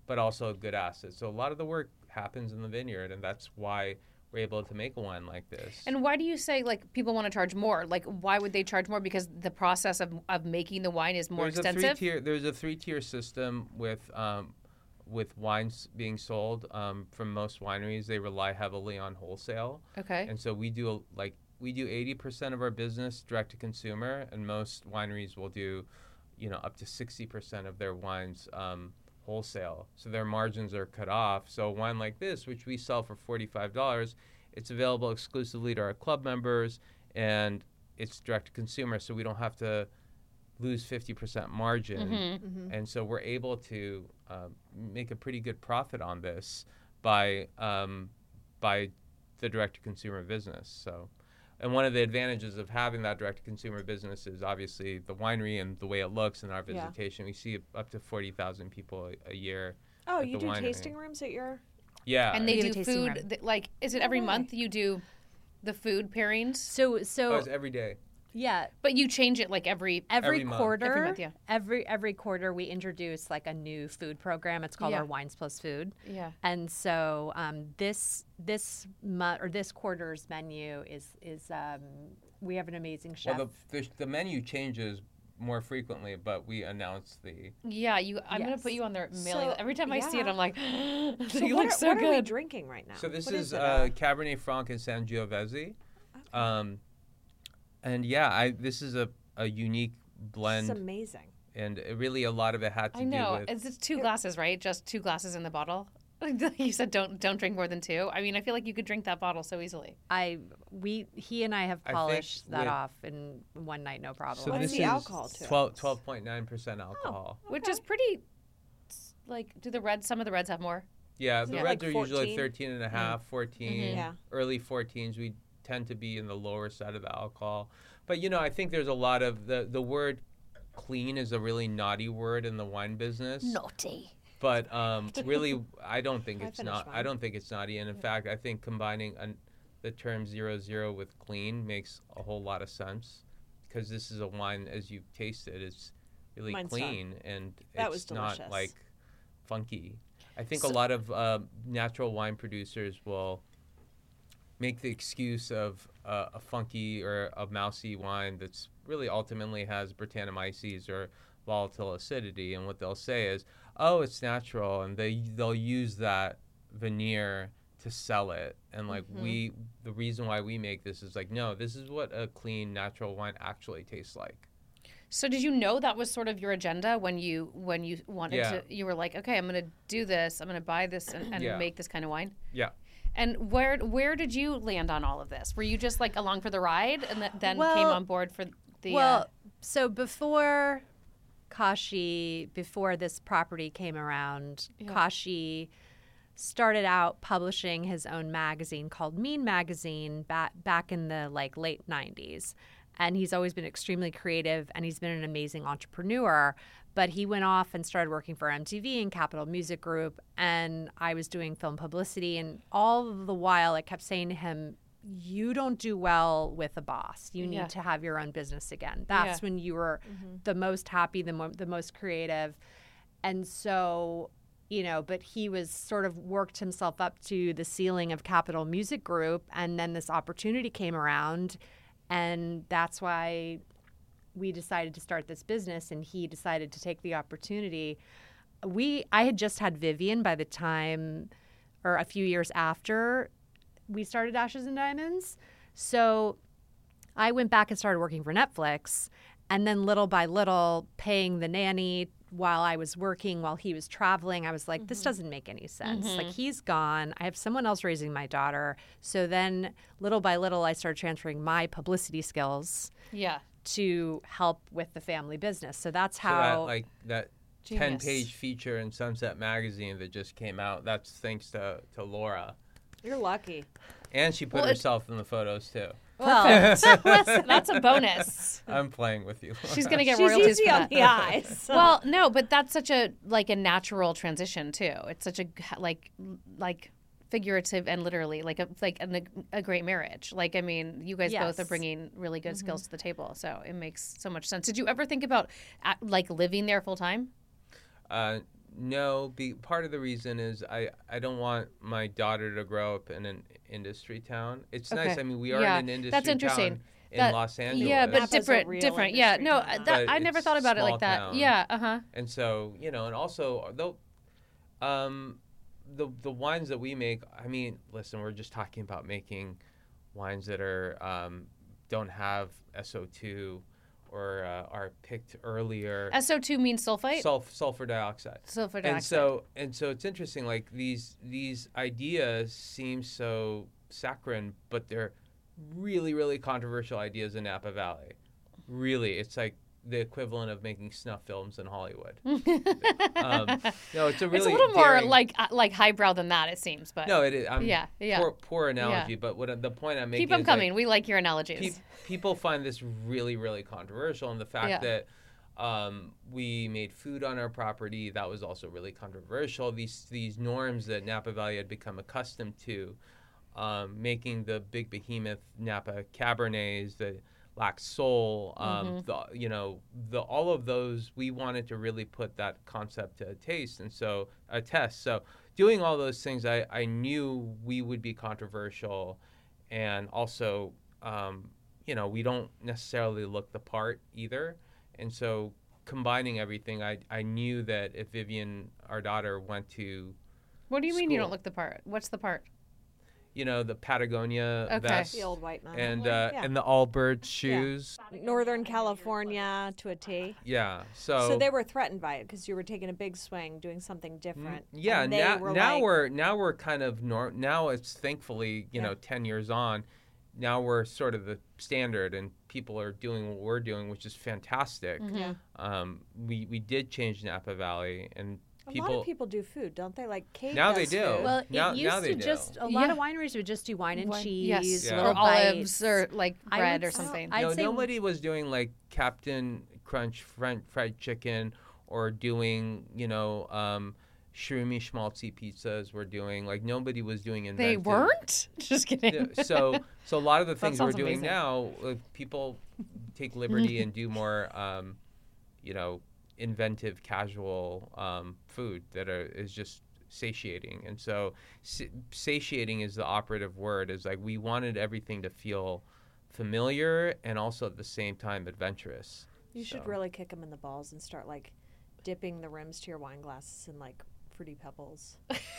Speaker 2: but also a good asset. So a lot of the work happens in the vineyard, and that's why we're able to make a wine like this.
Speaker 1: And why do you say like people want to charge more? Like why would they charge more? Because the process of making the wine is more extensive.
Speaker 2: There's a three-tier system with wines being sold. From most wineries, they rely heavily on wholesale.
Speaker 1: Okay.
Speaker 2: And so we do 80% of our business direct to consumer, and most wineries will do, up to 60% of their wines wholesale. So their margins are cut off. So a wine like this, which we sell for $45, it's available exclusively to our club members, and it's direct to consumer, so we don't have to lose 50% margin. And so we're able to make a pretty good profit on this by the direct to consumer business. So. And one of the advantages of having that direct-to-consumer business is obviously the winery and the way it looks in our visitation. We see up to 40,000 people a year.
Speaker 3: Oh,
Speaker 2: at
Speaker 3: you
Speaker 2: the
Speaker 3: do
Speaker 2: winery.
Speaker 3: tasting rooms at your...
Speaker 2: Yeah.
Speaker 1: And they
Speaker 4: We have
Speaker 1: do
Speaker 4: a tasting
Speaker 1: food. Is it every month you do the food pairings?
Speaker 4: So
Speaker 2: it's every day.
Speaker 4: yeah,
Speaker 1: But you change it like every
Speaker 4: every
Speaker 2: month.
Speaker 4: quarter.
Speaker 1: Every month, yeah.
Speaker 4: Every quarter we introduce like a new food program. It's called
Speaker 1: Yeah.
Speaker 4: our Wines Plus Food.
Speaker 1: yeah.
Speaker 4: And so this month or this quarter's menu is we have an amazing chef.
Speaker 2: Well, the menu changes more frequently, but we announce the...
Speaker 1: Yeah, I'm gonna
Speaker 4: Yes.
Speaker 1: put you on their mailing.
Speaker 3: So,
Speaker 1: Every time I see it,
Speaker 3: yeah.
Speaker 1: I'm like,
Speaker 3: So
Speaker 1: you
Speaker 3: what
Speaker 1: look
Speaker 3: are,
Speaker 1: so
Speaker 3: what are we
Speaker 1: good.
Speaker 3: drinking right now?
Speaker 2: So this
Speaker 3: What
Speaker 2: is
Speaker 3: it?
Speaker 2: Cabernet Franc and Sangiovese. And this is a unique
Speaker 3: It's
Speaker 2: blend,
Speaker 3: amazing.
Speaker 2: and really a lot of it had to
Speaker 1: I know.
Speaker 2: do with...
Speaker 1: It's 2 glasses, right? Just 2 glasses in the bottle. You said don't drink more than 2. I mean, I feel like you could drink that bottle so easily.
Speaker 4: He and I have
Speaker 2: I think
Speaker 4: polished that
Speaker 2: with-
Speaker 4: off in one night, no problem.
Speaker 2: So
Speaker 3: What's
Speaker 2: this
Speaker 3: the
Speaker 2: is
Speaker 3: alcohol to it?
Speaker 2: 12.9% alcohol.
Speaker 1: Which is pretty. Like, do some of the reds have more?
Speaker 2: Yeah,
Speaker 3: Isn't
Speaker 2: the
Speaker 3: it
Speaker 2: reds
Speaker 3: like
Speaker 2: are usually
Speaker 3: 14?
Speaker 2: 13 and a half, 14,
Speaker 3: Yeah.
Speaker 2: early 14s. We tend to be in the lower side of the alcohol. But, I think there's a lot of the word clean is a really naughty word in the wine business.
Speaker 1: Naughty.
Speaker 2: But really, I don't think
Speaker 3: I
Speaker 2: it's
Speaker 3: finished
Speaker 2: not.
Speaker 3: mine.
Speaker 2: I don't think it's naughty. And in fact, I think combining the term 0.0 with clean makes a whole lot of sense, because this is a wine, as you taste it, it's really
Speaker 3: Mine's
Speaker 2: clean and
Speaker 3: That was
Speaker 2: it's not
Speaker 3: delicious.
Speaker 2: like funky. I think
Speaker 1: So-
Speaker 2: a lot of natural wine producers will make the excuse of a funky or a mousy wine that's really ultimately has Brettanomyces or volatile acidity, and what they'll say is, oh, it's natural, and they'll use that veneer to sell it. And like the reason why we make this is like, no, this is what a clean natural wine actually tastes like.
Speaker 1: So did you know that was sort of your agenda when you wanted
Speaker 2: Yeah.
Speaker 1: to? You were like, okay, I'm going to do this. I'm going to buy this and
Speaker 2: Yeah.
Speaker 1: make this kind of wine.
Speaker 2: Yeah.
Speaker 1: And where did you land on all of this? Were you just like along for the ride and then came on board for the?
Speaker 4: So before this property came around,
Speaker 1: Yeah.
Speaker 4: Kashi started out publishing his own magazine called Mean Magazine back in the late 90s. And he's always been extremely creative, and he's been an amazing entrepreneur. But he went off and started working for MTV and Capitol Music Group, and I was doing film publicity. And all the while, I kept saying to him, you don't do well with a boss. You need
Speaker 1: Yeah.
Speaker 4: to have your own business again. That's when you were the most happy, the most creative. And so, but he was sort of worked himself up to the ceiling of Capitol Music Group, and then this opportunity came around, and that's why we decided to start this business, and he decided to take the opportunity. I had just had Vivian by the time, or a few years after we started Ashes and Diamonds. So I went back and started working for Netflix, and then little by little paying the nanny while I was working, while he was traveling. I was like, this doesn't make any sense. Like, he's gone. I have someone else raising my daughter. So then little by little, I started transferring my publicity skills
Speaker 1: yeah.
Speaker 4: to help with the family business. So that's
Speaker 2: So
Speaker 4: how
Speaker 2: that
Speaker 1: Genius.
Speaker 2: 10-page feature in Sunset Magazine that just came out, that's thanks to Laura.
Speaker 3: You're lucky.
Speaker 2: And she put
Speaker 1: Well,
Speaker 2: herself in the photos too.
Speaker 4: well,
Speaker 1: That's a bonus.
Speaker 2: I'm playing with you.
Speaker 1: She's going to get
Speaker 3: She's
Speaker 1: royalties
Speaker 3: easy
Speaker 1: for
Speaker 3: on
Speaker 1: that.
Speaker 3: the eyes.
Speaker 1: Well, no, but that's such a natural transition too. It's such a like figurative and literally like a great marriage. Like, I mean, you guys both are
Speaker 4: Yes.
Speaker 1: bringing really good skills to the table, so it makes so much sense. Did you ever think about living there full time?
Speaker 2: No, part of the reason is I don't want my daughter to grow up in an industry town. It's nice.
Speaker 1: Okay.
Speaker 2: I mean, we are
Speaker 1: Yeah,
Speaker 2: in an industry
Speaker 1: that's interesting.
Speaker 2: town in
Speaker 1: That-
Speaker 2: Los Angeles.
Speaker 1: Yeah, but
Speaker 3: Napa's a
Speaker 1: different.
Speaker 3: real
Speaker 1: Yeah,
Speaker 3: industry
Speaker 1: no,
Speaker 3: town.
Speaker 1: that,
Speaker 2: But
Speaker 1: I never
Speaker 2: it's
Speaker 1: thought about it
Speaker 2: small
Speaker 1: like that.
Speaker 2: town.
Speaker 1: Yeah, uh-huh.
Speaker 2: And so, and also though, the wines that we make. I mean, listen, we're just talking about making wines that are don't have SO2 or are picked earlier.
Speaker 1: SO2 means sulfite.
Speaker 2: Sulfur dioxide.
Speaker 1: Sulfur dioxide.
Speaker 2: And so it's interesting. Like these ideas seem so saccharine, but they're really, really controversial ideas in Napa Valley. Really, it's like the equivalent of making snuff films in Hollywood. No, it's a really
Speaker 1: it's a little more
Speaker 2: daring-
Speaker 1: like highbrow than that, it seems. But
Speaker 2: No, it is.
Speaker 1: yeah.
Speaker 2: Poor analogy, but the point I'm making
Speaker 1: Keep them
Speaker 2: is
Speaker 1: coming.
Speaker 2: Like,
Speaker 1: We like your analogies.
Speaker 2: people find this really, really controversial, and the fact
Speaker 1: Yeah.
Speaker 2: that we made food on our property, that was also really controversial. These norms that Napa Valley had become accustomed to, making the big behemoth Napa Cabernets, the lack soul, all of those, we wanted to really put that concept to a test. So doing all those things, I knew we would be controversial, and also, we don't necessarily look the part either. And so combining everything, I knew that if Vivian, our daughter, went to
Speaker 1: What do you mean you
Speaker 2: school.
Speaker 1: don't look the part? What's the part?
Speaker 2: the Patagonia
Speaker 1: Okay.
Speaker 2: vest
Speaker 3: The old white man.
Speaker 2: and
Speaker 3: Yeah.
Speaker 2: and the Allbirds shoes.
Speaker 3: Northern California to a T.
Speaker 2: Yeah.
Speaker 3: So they were threatened by it because you were taking a big swing, doing something different.
Speaker 2: Yeah,
Speaker 3: and they were like,
Speaker 2: we're kind of now it's thankfully 10 years on, now we're sort of the standard and people are doing what we're doing, which is fantastic.
Speaker 3: Yeah.
Speaker 2: We did change Napa Valley, and
Speaker 3: A lot of people do food, don't they? Like Kate
Speaker 2: Now they
Speaker 3: does
Speaker 2: do.
Speaker 3: food.
Speaker 4: Well,
Speaker 2: Now-
Speaker 4: it
Speaker 2: now
Speaker 4: used
Speaker 2: they
Speaker 4: to
Speaker 2: do.
Speaker 4: just a lot of
Speaker 1: Yeah.
Speaker 4: wineries would just do wine and cheese,
Speaker 1: Yes,
Speaker 2: Yeah.
Speaker 4: little
Speaker 1: or olives
Speaker 4: bites.
Speaker 1: or like
Speaker 4: I
Speaker 1: bread
Speaker 4: would
Speaker 1: or
Speaker 4: s-
Speaker 1: something.
Speaker 4: I'd say
Speaker 2: nobody was doing like Captain Crunch fried chicken or doing shroomy schmaltzy pizzas. We're doing like nobody was doing
Speaker 1: They
Speaker 2: inventive.
Speaker 1: weren't? Just kidding.
Speaker 2: Yeah, so a lot of the
Speaker 1: That
Speaker 2: things we're
Speaker 1: sounds
Speaker 2: doing
Speaker 1: amazing.
Speaker 2: now, people take liberty and do more, inventive, casual food that is just satiating. And so satiating is the operative word. Is like we wanted everything to feel familiar and also at the same time adventurous.
Speaker 3: You should
Speaker 2: So-
Speaker 3: really kick them in the balls and start like dipping the rims to your wine glasses in like fruity pebbles.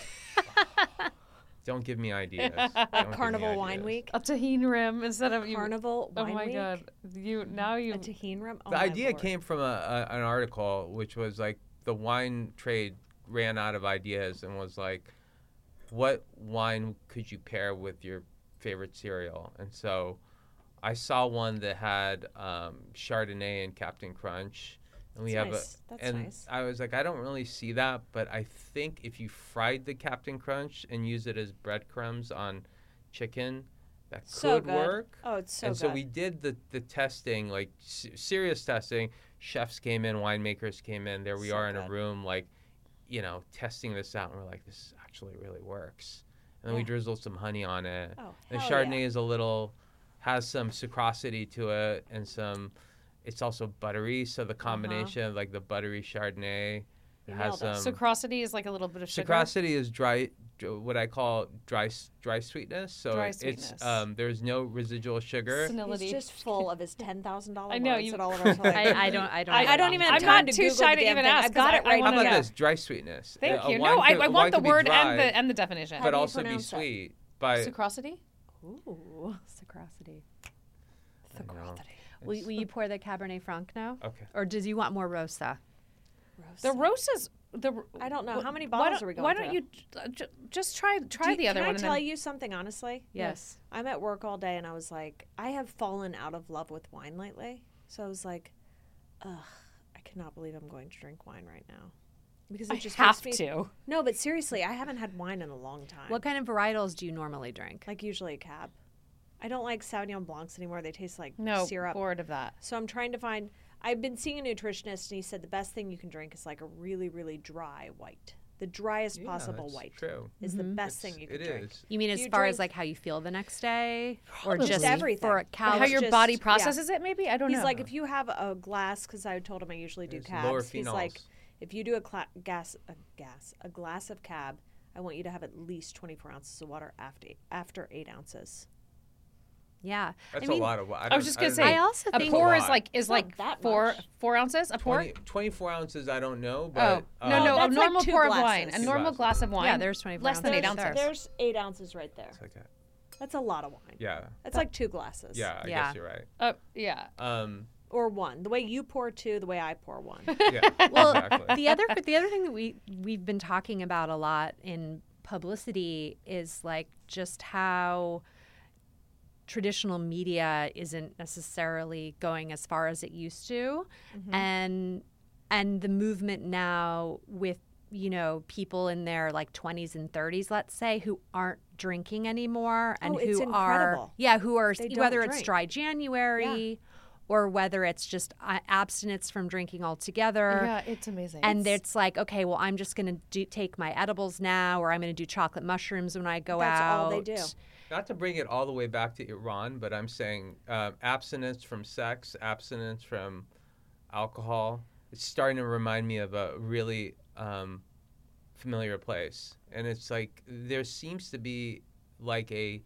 Speaker 2: Don't give me ideas.
Speaker 3: Like
Speaker 2: Don't give me
Speaker 3: Carnival Wine
Speaker 2: ideas.
Speaker 3: Week.
Speaker 1: A tahini rim instead of you.
Speaker 3: Carnival
Speaker 1: Oh
Speaker 3: Wine
Speaker 1: my
Speaker 3: Week.
Speaker 1: god! You now you.
Speaker 3: A tahini rim. Oh
Speaker 2: The
Speaker 3: my
Speaker 2: idea
Speaker 3: Lord.
Speaker 2: came from an article which was like the wine trade ran out of ideas and was like, what wine could you pair with your favorite cereal? And so I saw one that had Chardonnay and Captain Crunch. And we
Speaker 3: That's
Speaker 2: have
Speaker 3: nice. That's
Speaker 2: and
Speaker 3: nice.
Speaker 2: I was like, I don't really see that, but I think if you fried the Captain Crunch and use it as breadcrumbs on chicken, that
Speaker 3: So
Speaker 2: could
Speaker 3: good.
Speaker 2: work.
Speaker 3: Oh, it's so
Speaker 2: and
Speaker 3: good.
Speaker 2: so we did the testing, like serious testing. Chefs came in, winemakers came in. There we
Speaker 3: So
Speaker 2: are in a
Speaker 3: good.
Speaker 2: room, like, testing this out. And we're like, this actually really works. And then we
Speaker 3: Yeah.
Speaker 2: drizzled some honey on it.
Speaker 3: Oh,
Speaker 2: The
Speaker 3: hell
Speaker 2: Chardonnay
Speaker 3: yeah.
Speaker 2: has some sucrosity to it and it's also buttery. So the combination of like the buttery Chardonnay
Speaker 3: You
Speaker 2: has
Speaker 3: nailed it.
Speaker 2: some.
Speaker 1: Sucrosity is like a little bit of sugar.
Speaker 2: Sucrosity is what I call dry sweetness. So
Speaker 1: Dry
Speaker 2: it's
Speaker 1: sweetness.
Speaker 2: there's no residual sugar.
Speaker 1: Senility.
Speaker 3: He's just full of his $10,000
Speaker 1: I know,
Speaker 3: words
Speaker 1: you-
Speaker 3: at all of our time.
Speaker 4: I don't.
Speaker 3: I don't even have
Speaker 1: I'm
Speaker 3: time
Speaker 1: not
Speaker 3: to
Speaker 1: too
Speaker 3: Google
Speaker 1: shy
Speaker 3: the
Speaker 1: to
Speaker 3: damn
Speaker 1: even
Speaker 3: thing.
Speaker 1: ask,
Speaker 3: I've got
Speaker 1: 'cause
Speaker 3: it
Speaker 1: I
Speaker 3: right
Speaker 2: How
Speaker 1: wanna
Speaker 2: about
Speaker 3: here.
Speaker 1: know.
Speaker 2: this? Dry sweetness.
Speaker 1: Thank
Speaker 2: A
Speaker 1: you.
Speaker 2: wine
Speaker 1: No, I
Speaker 2: could- a
Speaker 1: want
Speaker 2: wine
Speaker 1: the
Speaker 2: could be
Speaker 1: word
Speaker 2: dry,
Speaker 1: and the definition.
Speaker 3: How
Speaker 2: but
Speaker 3: do you
Speaker 2: also be
Speaker 3: pronounce it?
Speaker 2: sweet. By
Speaker 1: Sucrosity.
Speaker 3: Ooh.
Speaker 4: Sucrosity.
Speaker 2: I know.
Speaker 4: Will you pour the Cabernet Franc now?
Speaker 2: Okay.
Speaker 4: Or does you want more Rosa?
Speaker 1: The Rosa's.
Speaker 3: I don't know. How many
Speaker 1: why
Speaker 3: bottles
Speaker 1: don't-
Speaker 3: are we going
Speaker 1: Why don't
Speaker 3: through?
Speaker 1: you just try the other
Speaker 3: Can
Speaker 1: one?
Speaker 3: I tell you something honestly?
Speaker 4: Yes.
Speaker 3: I'm at work all day and I was like, I have fallen out of love with wine lately. So I was like, ugh, I cannot believe I'm going to drink wine right now. Because it
Speaker 1: I
Speaker 3: just
Speaker 1: have
Speaker 3: makes me,
Speaker 1: to.
Speaker 3: No, but seriously, I haven't had wine in a long time.
Speaker 4: What kind of varietals do you normally drink?
Speaker 3: Like usually a cab. I don't like Sauvignon Blancs anymore. They taste like
Speaker 1: No,
Speaker 3: syrup.
Speaker 1: bored of that.
Speaker 3: So I'm trying to find. I've been seeing a nutritionist, and he said the best thing you can drink is like a really, really dry white. The driest possible
Speaker 2: that's
Speaker 3: white
Speaker 2: True.
Speaker 3: is the best thing you can
Speaker 2: It
Speaker 3: drink.
Speaker 2: is.
Speaker 4: You mean as
Speaker 3: You
Speaker 4: far
Speaker 3: drink-
Speaker 4: as like how you feel the next day, or
Speaker 3: Just
Speaker 4: just
Speaker 3: everything.
Speaker 4: for a
Speaker 3: But
Speaker 4: cal?
Speaker 1: How
Speaker 3: it's
Speaker 1: your
Speaker 3: just-
Speaker 1: body
Speaker 3: yeah.
Speaker 1: processes it? Maybe I don't
Speaker 3: He's
Speaker 1: know.
Speaker 3: like, if you have a glass, because I told him I usually do
Speaker 2: There's lower
Speaker 3: cabs. He's like,
Speaker 2: phenols.
Speaker 3: if you do a glass of Cab, I want you to have at least 24 ounces of water after 8 ounces.
Speaker 4: Yeah.
Speaker 2: That's
Speaker 4: I mean,
Speaker 2: a lot of water.
Speaker 1: I was just gonna say,
Speaker 4: I also
Speaker 1: a
Speaker 4: think
Speaker 1: pour
Speaker 2: That's a
Speaker 1: is
Speaker 3: lot.
Speaker 1: like
Speaker 3: Not that
Speaker 1: four
Speaker 3: much.
Speaker 1: ounces. A pour?
Speaker 2: 24 ounces, I don't know,
Speaker 1: Oh
Speaker 2: but
Speaker 1: no, a
Speaker 3: that's like
Speaker 1: normal
Speaker 3: 2
Speaker 1: pour of
Speaker 3: glasses.
Speaker 1: wine. A
Speaker 3: 2
Speaker 1: normal
Speaker 2: glasses.
Speaker 1: glass of wine.
Speaker 4: Yeah, there's 24
Speaker 1: less than 8
Speaker 4: ounces.
Speaker 1: ounces.
Speaker 3: There's 8 ounces right there.
Speaker 2: it's okay.
Speaker 3: That's a lot of wine.
Speaker 2: Yeah,
Speaker 3: That's like 2 glasses.
Speaker 2: yeah, I
Speaker 4: Yeah.
Speaker 2: guess you're right.
Speaker 1: Yeah.
Speaker 3: Or 1. The way you pour 2, the way I pour 1.
Speaker 2: Yeah,
Speaker 4: Well,
Speaker 2: exactly.
Speaker 4: the other thing that we've been talking about a lot in publicity is like just how traditional media isn't necessarily going as far as it used to, and the movement now with people in their like 20s and 30s, let's say, who aren't drinking anymore and
Speaker 3: Oh, it's
Speaker 4: who
Speaker 3: incredible.
Speaker 4: who are
Speaker 3: They don't
Speaker 4: whether it's
Speaker 3: drink.
Speaker 4: dry January or whether it's just abstinence from drinking altogether.
Speaker 1: Yeah, it's amazing.
Speaker 4: And it's like, okay, well, I'm just going to take my edibles now, or I'm going to do chocolate mushrooms when I go
Speaker 3: That's
Speaker 4: out.
Speaker 3: all they do.
Speaker 2: Not to bring it all the way back to Iran, but I'm saying abstinence from sex, abstinence from alcohol. It's starting to remind me of a really familiar place. And it's like there seems to be like a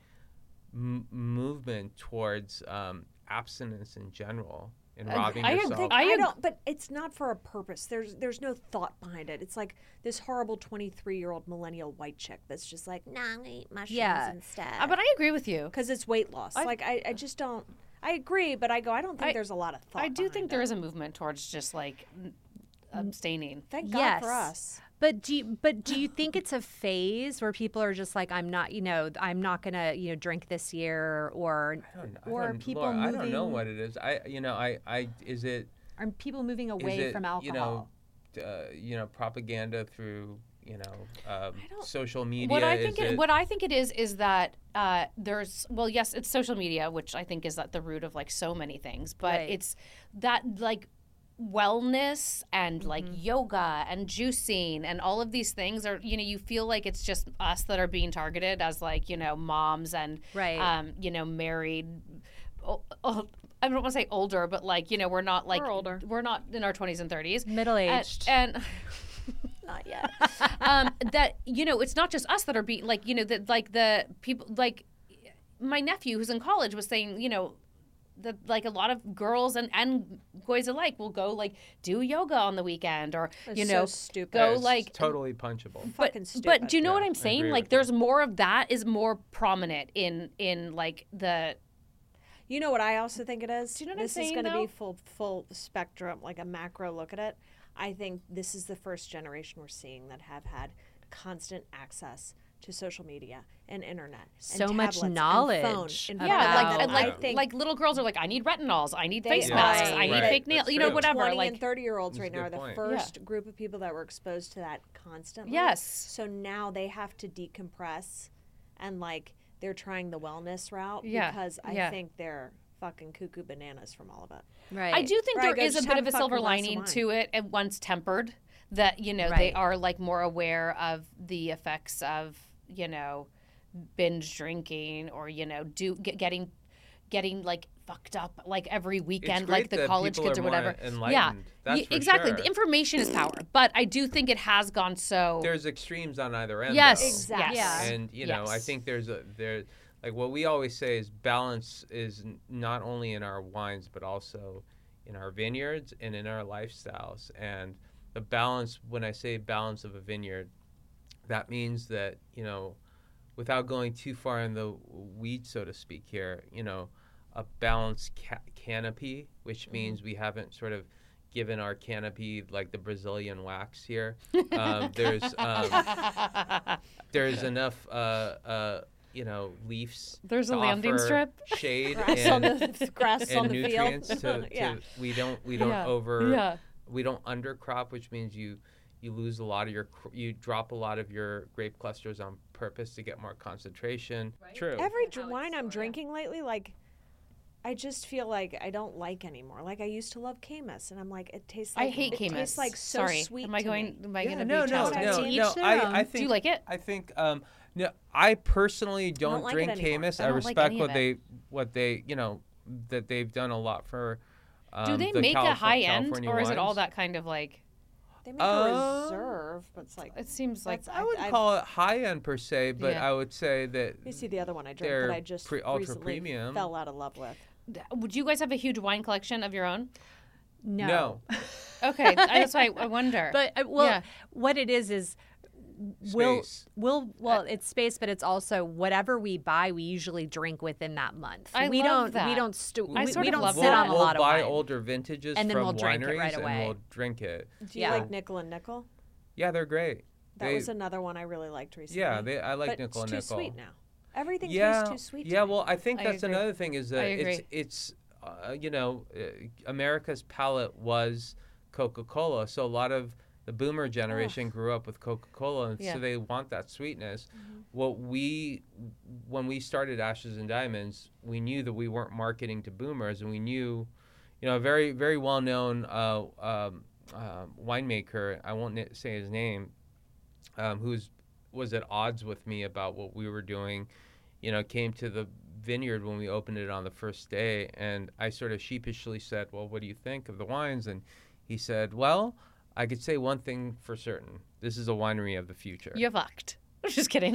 Speaker 2: movement towards abstinence in general and robbing
Speaker 1: I
Speaker 2: yourself.
Speaker 1: agree.
Speaker 3: I don't, but it's not for a purpose. There's no thought behind it. It's like this horrible 23-year-old millennial white chick that's just like, nah, I'm gonna eat mushrooms
Speaker 4: Yeah.
Speaker 3: instead.
Speaker 1: But I agree with you.
Speaker 3: Because it's weight loss. I just don't. I agree, but I don't think
Speaker 1: I-
Speaker 3: there's a lot of thought.
Speaker 1: I do think
Speaker 3: behind
Speaker 1: there
Speaker 3: it.
Speaker 1: is a movement towards just like abstaining.
Speaker 3: Thank God
Speaker 4: Yes.
Speaker 3: for us.
Speaker 4: But do you think it's a phase where people are just like, I'm not gonna drink this year, or people
Speaker 2: Laura,
Speaker 4: moving?
Speaker 2: I don't know what it is. Is it
Speaker 4: Are people moving away
Speaker 2: is it,
Speaker 4: from alcohol?
Speaker 2: propaganda through social media?
Speaker 1: What I think it is that there's yes, it's social media, which I think is at the root of like so many things, but
Speaker 4: Right.
Speaker 1: it's that like wellness and like yoga and juicing and all of these things are you feel like it's just us that are being targeted as like moms and
Speaker 4: Right.
Speaker 1: married. I don't want to say older, but like we're not like
Speaker 3: We're older.
Speaker 1: We're not in our 20s and 30s.
Speaker 4: Middle-aged.
Speaker 1: and
Speaker 3: Not yet.
Speaker 1: that it's not just us that are being like that like the people like my nephew who's in college was saying that like a lot of girls and boys alike will go like do yoga on the weekend or
Speaker 3: It's so stupid.
Speaker 1: go
Speaker 2: It's
Speaker 1: like
Speaker 2: totally punchable.
Speaker 1: but
Speaker 3: fucking stupid.
Speaker 1: but do you know what
Speaker 2: Yeah,
Speaker 1: I'm
Speaker 2: I
Speaker 1: saying?
Speaker 2: agree
Speaker 1: Like
Speaker 2: with
Speaker 1: there's more of that is more prominent in like the
Speaker 3: You know what I also think it is?
Speaker 1: Do you know what I'm
Speaker 3: this
Speaker 1: saying,
Speaker 3: is going to
Speaker 1: though?
Speaker 3: be full spectrum, like a macro look at it. I think this is the first generation we're seeing that have had constant access to social media and internet,
Speaker 4: So
Speaker 3: and
Speaker 4: much
Speaker 3: tablets and
Speaker 4: knowledge
Speaker 3: phone, and
Speaker 1: yeah,
Speaker 4: about-
Speaker 1: like and
Speaker 3: I
Speaker 1: like
Speaker 3: think
Speaker 1: like little girls are like I need retinols, I need
Speaker 3: They
Speaker 1: face
Speaker 3: are.
Speaker 1: masks, I
Speaker 2: Right,
Speaker 1: need
Speaker 2: right.
Speaker 1: fake nails,
Speaker 2: That's true.
Speaker 1: whatever.
Speaker 3: 20
Speaker 1: Like
Speaker 3: and 30-year-olds
Speaker 2: That's
Speaker 3: right
Speaker 2: a
Speaker 3: now are
Speaker 2: good
Speaker 3: the
Speaker 2: point.
Speaker 3: first group of people that were exposed to that constantly.
Speaker 1: yes,
Speaker 3: So now they have to decompress, and like they're trying the wellness route
Speaker 1: Yeah,
Speaker 3: because I
Speaker 1: yeah.
Speaker 3: think they're fucking cuckoo bananas from all of it.
Speaker 4: Right.
Speaker 1: I do think
Speaker 3: Right,
Speaker 1: there
Speaker 3: go
Speaker 1: is a
Speaker 3: just
Speaker 1: bit
Speaker 3: have
Speaker 1: of
Speaker 3: a
Speaker 1: a silver
Speaker 3: fucking glass of
Speaker 1: lining
Speaker 3: wine.
Speaker 1: to it, and once tempered, that they
Speaker 4: Right.
Speaker 1: are like more aware of the effects of binge drinking or getting like fucked up like every weekend,
Speaker 2: great
Speaker 1: like the
Speaker 2: that
Speaker 1: college
Speaker 2: people
Speaker 1: kids
Speaker 2: are
Speaker 1: or
Speaker 2: more
Speaker 1: whatever.
Speaker 2: enlightened. That's for
Speaker 1: exactly.
Speaker 2: sure.
Speaker 1: The information is power, but I do think it has gone so.
Speaker 2: There's extremes on either end.
Speaker 1: Yes,
Speaker 2: though.
Speaker 3: Exactly.
Speaker 1: yes.
Speaker 2: And I
Speaker 1: Yes.
Speaker 2: think there's like what we always say is balance is not only in our wines but also in our vineyards and in our lifestyles. And the balance, when I say balance of a vineyard, that means that without going too far in the weeds, so to speak here, a balanced canopy, which means we haven't sort of given our canopy like the Brazilian wax here. There's enough leaves.
Speaker 1: There's
Speaker 2: to
Speaker 1: a landing
Speaker 2: offer
Speaker 1: strip.
Speaker 2: shade
Speaker 3: Grass on
Speaker 2: and,
Speaker 3: the grass on
Speaker 2: and
Speaker 3: the
Speaker 2: nutrients
Speaker 3: field. Yeah.
Speaker 2: we don't
Speaker 1: Yeah.
Speaker 2: we don't undercrop, which means you lose a lot of you drop a lot of your grape clusters on purpose to get more concentration. True.
Speaker 3: Every wine I'm drinking lately, like, I just feel like I don't like anymore. Like I used to love Caymus, and I'm like, it tastes like
Speaker 1: I hate
Speaker 3: it
Speaker 1: Caymus.
Speaker 3: tastes like so
Speaker 1: Sorry.
Speaker 3: sweet.
Speaker 1: Am I
Speaker 3: to
Speaker 1: going?
Speaker 3: me.
Speaker 1: Am I
Speaker 2: Yeah,
Speaker 1: going to
Speaker 2: no,
Speaker 1: be
Speaker 2: no,
Speaker 1: chastised?
Speaker 2: no,
Speaker 4: To each
Speaker 2: no.
Speaker 4: their
Speaker 2: I
Speaker 4: own.
Speaker 2: think
Speaker 1: Do you like it?
Speaker 2: I think no. I personally don't
Speaker 3: like it
Speaker 2: drink
Speaker 3: anymore.
Speaker 2: Caymus.
Speaker 1: I
Speaker 2: I
Speaker 1: don't like
Speaker 2: respect
Speaker 1: any
Speaker 2: what
Speaker 1: of
Speaker 2: they that they've done a lot for.
Speaker 1: Do they
Speaker 2: the
Speaker 1: make a high end,
Speaker 2: California
Speaker 1: or is it all
Speaker 2: wines.
Speaker 1: that kind of like?
Speaker 3: They make a reserve, but it's like
Speaker 1: It seems like
Speaker 2: I wouldn't call it high end per se, but
Speaker 1: Yeah.
Speaker 2: I would say that
Speaker 3: You see the other one I drank
Speaker 2: they're
Speaker 3: that I just
Speaker 2: ultra
Speaker 3: recently
Speaker 2: premium.
Speaker 3: fell out of love with.
Speaker 1: Would you guys have a huge wine collection of your own?
Speaker 2: No.
Speaker 1: Okay, that's why I wonder.
Speaker 4: But
Speaker 1: Yeah.
Speaker 4: what it is
Speaker 2: Space.
Speaker 4: it's space, but it's also whatever we buy, we usually drink within that month.
Speaker 1: I
Speaker 4: we
Speaker 1: love
Speaker 4: don't we
Speaker 1: that.
Speaker 4: don't
Speaker 1: I sort
Speaker 4: we
Speaker 1: of
Speaker 4: don't
Speaker 1: love
Speaker 4: sit
Speaker 1: that.
Speaker 4: on a
Speaker 2: We'll
Speaker 4: lot of
Speaker 2: buy
Speaker 4: wine.
Speaker 2: older vintages
Speaker 4: And then
Speaker 2: from
Speaker 4: we'll drink it
Speaker 2: wineries
Speaker 4: right
Speaker 2: and
Speaker 4: away.
Speaker 2: we'll drink it.
Speaker 3: Do you
Speaker 4: Yeah.
Speaker 3: like Nickel and Nickel?
Speaker 2: Yeah, they're great.
Speaker 3: That was another one I really liked recently.
Speaker 2: Yeah, I like
Speaker 3: but
Speaker 2: Nickel
Speaker 3: it's
Speaker 2: and
Speaker 3: too
Speaker 2: Nickel.
Speaker 3: sweet now. Everything
Speaker 2: Yeah,
Speaker 3: tastes too sweet.
Speaker 2: yeah.
Speaker 3: to me.
Speaker 2: Well, I think
Speaker 1: I
Speaker 2: that's
Speaker 1: agree.
Speaker 2: another thing is
Speaker 1: I
Speaker 2: that
Speaker 1: agree.
Speaker 2: it's America's palate was Coca-Cola, so a lot of the boomer generation grew up with Coca-Cola, and
Speaker 1: Yeah.
Speaker 2: so they want that sweetness. When we started Ashes and Diamonds, we knew that we weren't marketing to boomers, and we knew, a very, very well-known winemaker, I won't say his name, was at odds with me about what we were doing, came to the vineyard when we opened it on the first day, and I sort of sheepishly said, well, what do you think of the wines? And he said, well, I could say one thing for certain. This is a winery of the future.
Speaker 1: You fucked. I'm just kidding.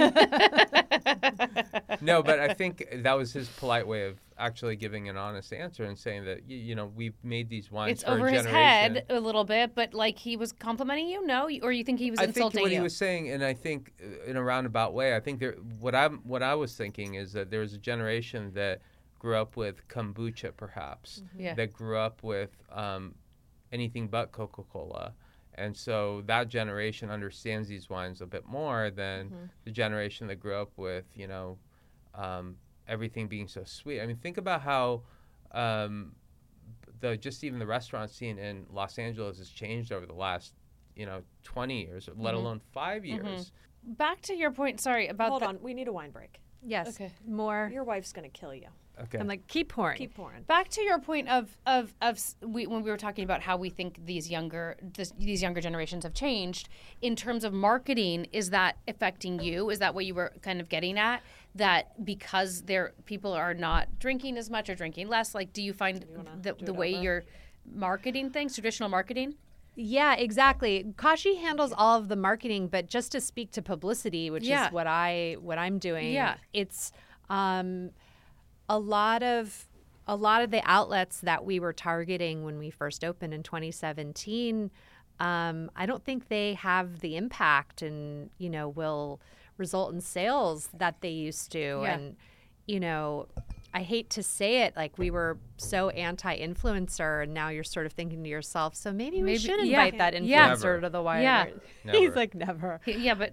Speaker 2: No, but I think that was his polite way of actually giving an honest answer and saying that, we've made these wines
Speaker 1: It's
Speaker 2: for
Speaker 1: over
Speaker 2: a
Speaker 1: his
Speaker 2: generation.
Speaker 1: head a little bit, but like he was complimenting you, no? Or you think he was
Speaker 2: I think
Speaker 1: insulting
Speaker 2: what
Speaker 1: you?
Speaker 2: he was saying, and I think in a roundabout way, I think what I was thinking is that there was a generation that grew up with kombucha, perhaps,
Speaker 1: Yeah.
Speaker 2: that grew up with anything but Coca-Cola. And so that generation understands these wines a bit more than the generation that grew up with, everything being so sweet. I mean, think about how even the restaurant scene in Los Angeles has changed over the last, 20 years, let alone 5 years.
Speaker 1: Back to your point, sorry, about
Speaker 3: Hold on, we need a wine break.
Speaker 4: Yes.
Speaker 1: Okay.
Speaker 4: More.
Speaker 3: Your wife's gonna kill you.
Speaker 2: Okay.
Speaker 4: I'm like, keep pouring.
Speaker 3: Keep pouring.
Speaker 1: Back to your point when we were talking about how we think these younger generations have changed in terms of marketing. Is that affecting you? Is that what you were kind of getting at? That because people are not drinking as much or drinking less. Like, do you find the way you're marketing things, traditional marketing?
Speaker 4: Yeah, exactly. Kashi handles all of the marketing, but just to speak to publicity, which is what I'm doing.
Speaker 1: Yeah.
Speaker 4: It's a lot of the outlets that we were targeting when we first opened in 2017. I don't think they have the impact and will result in sales that they used to.
Speaker 1: Yeah.
Speaker 4: And I hate to say it, like we were so anti-influencer, and now you're sort of thinking to yourself, so maybe we should invite that influencer
Speaker 2: Never.
Speaker 4: to the winery.
Speaker 1: Yeah.
Speaker 2: Never.
Speaker 4: He's like, never.
Speaker 1: Yeah, but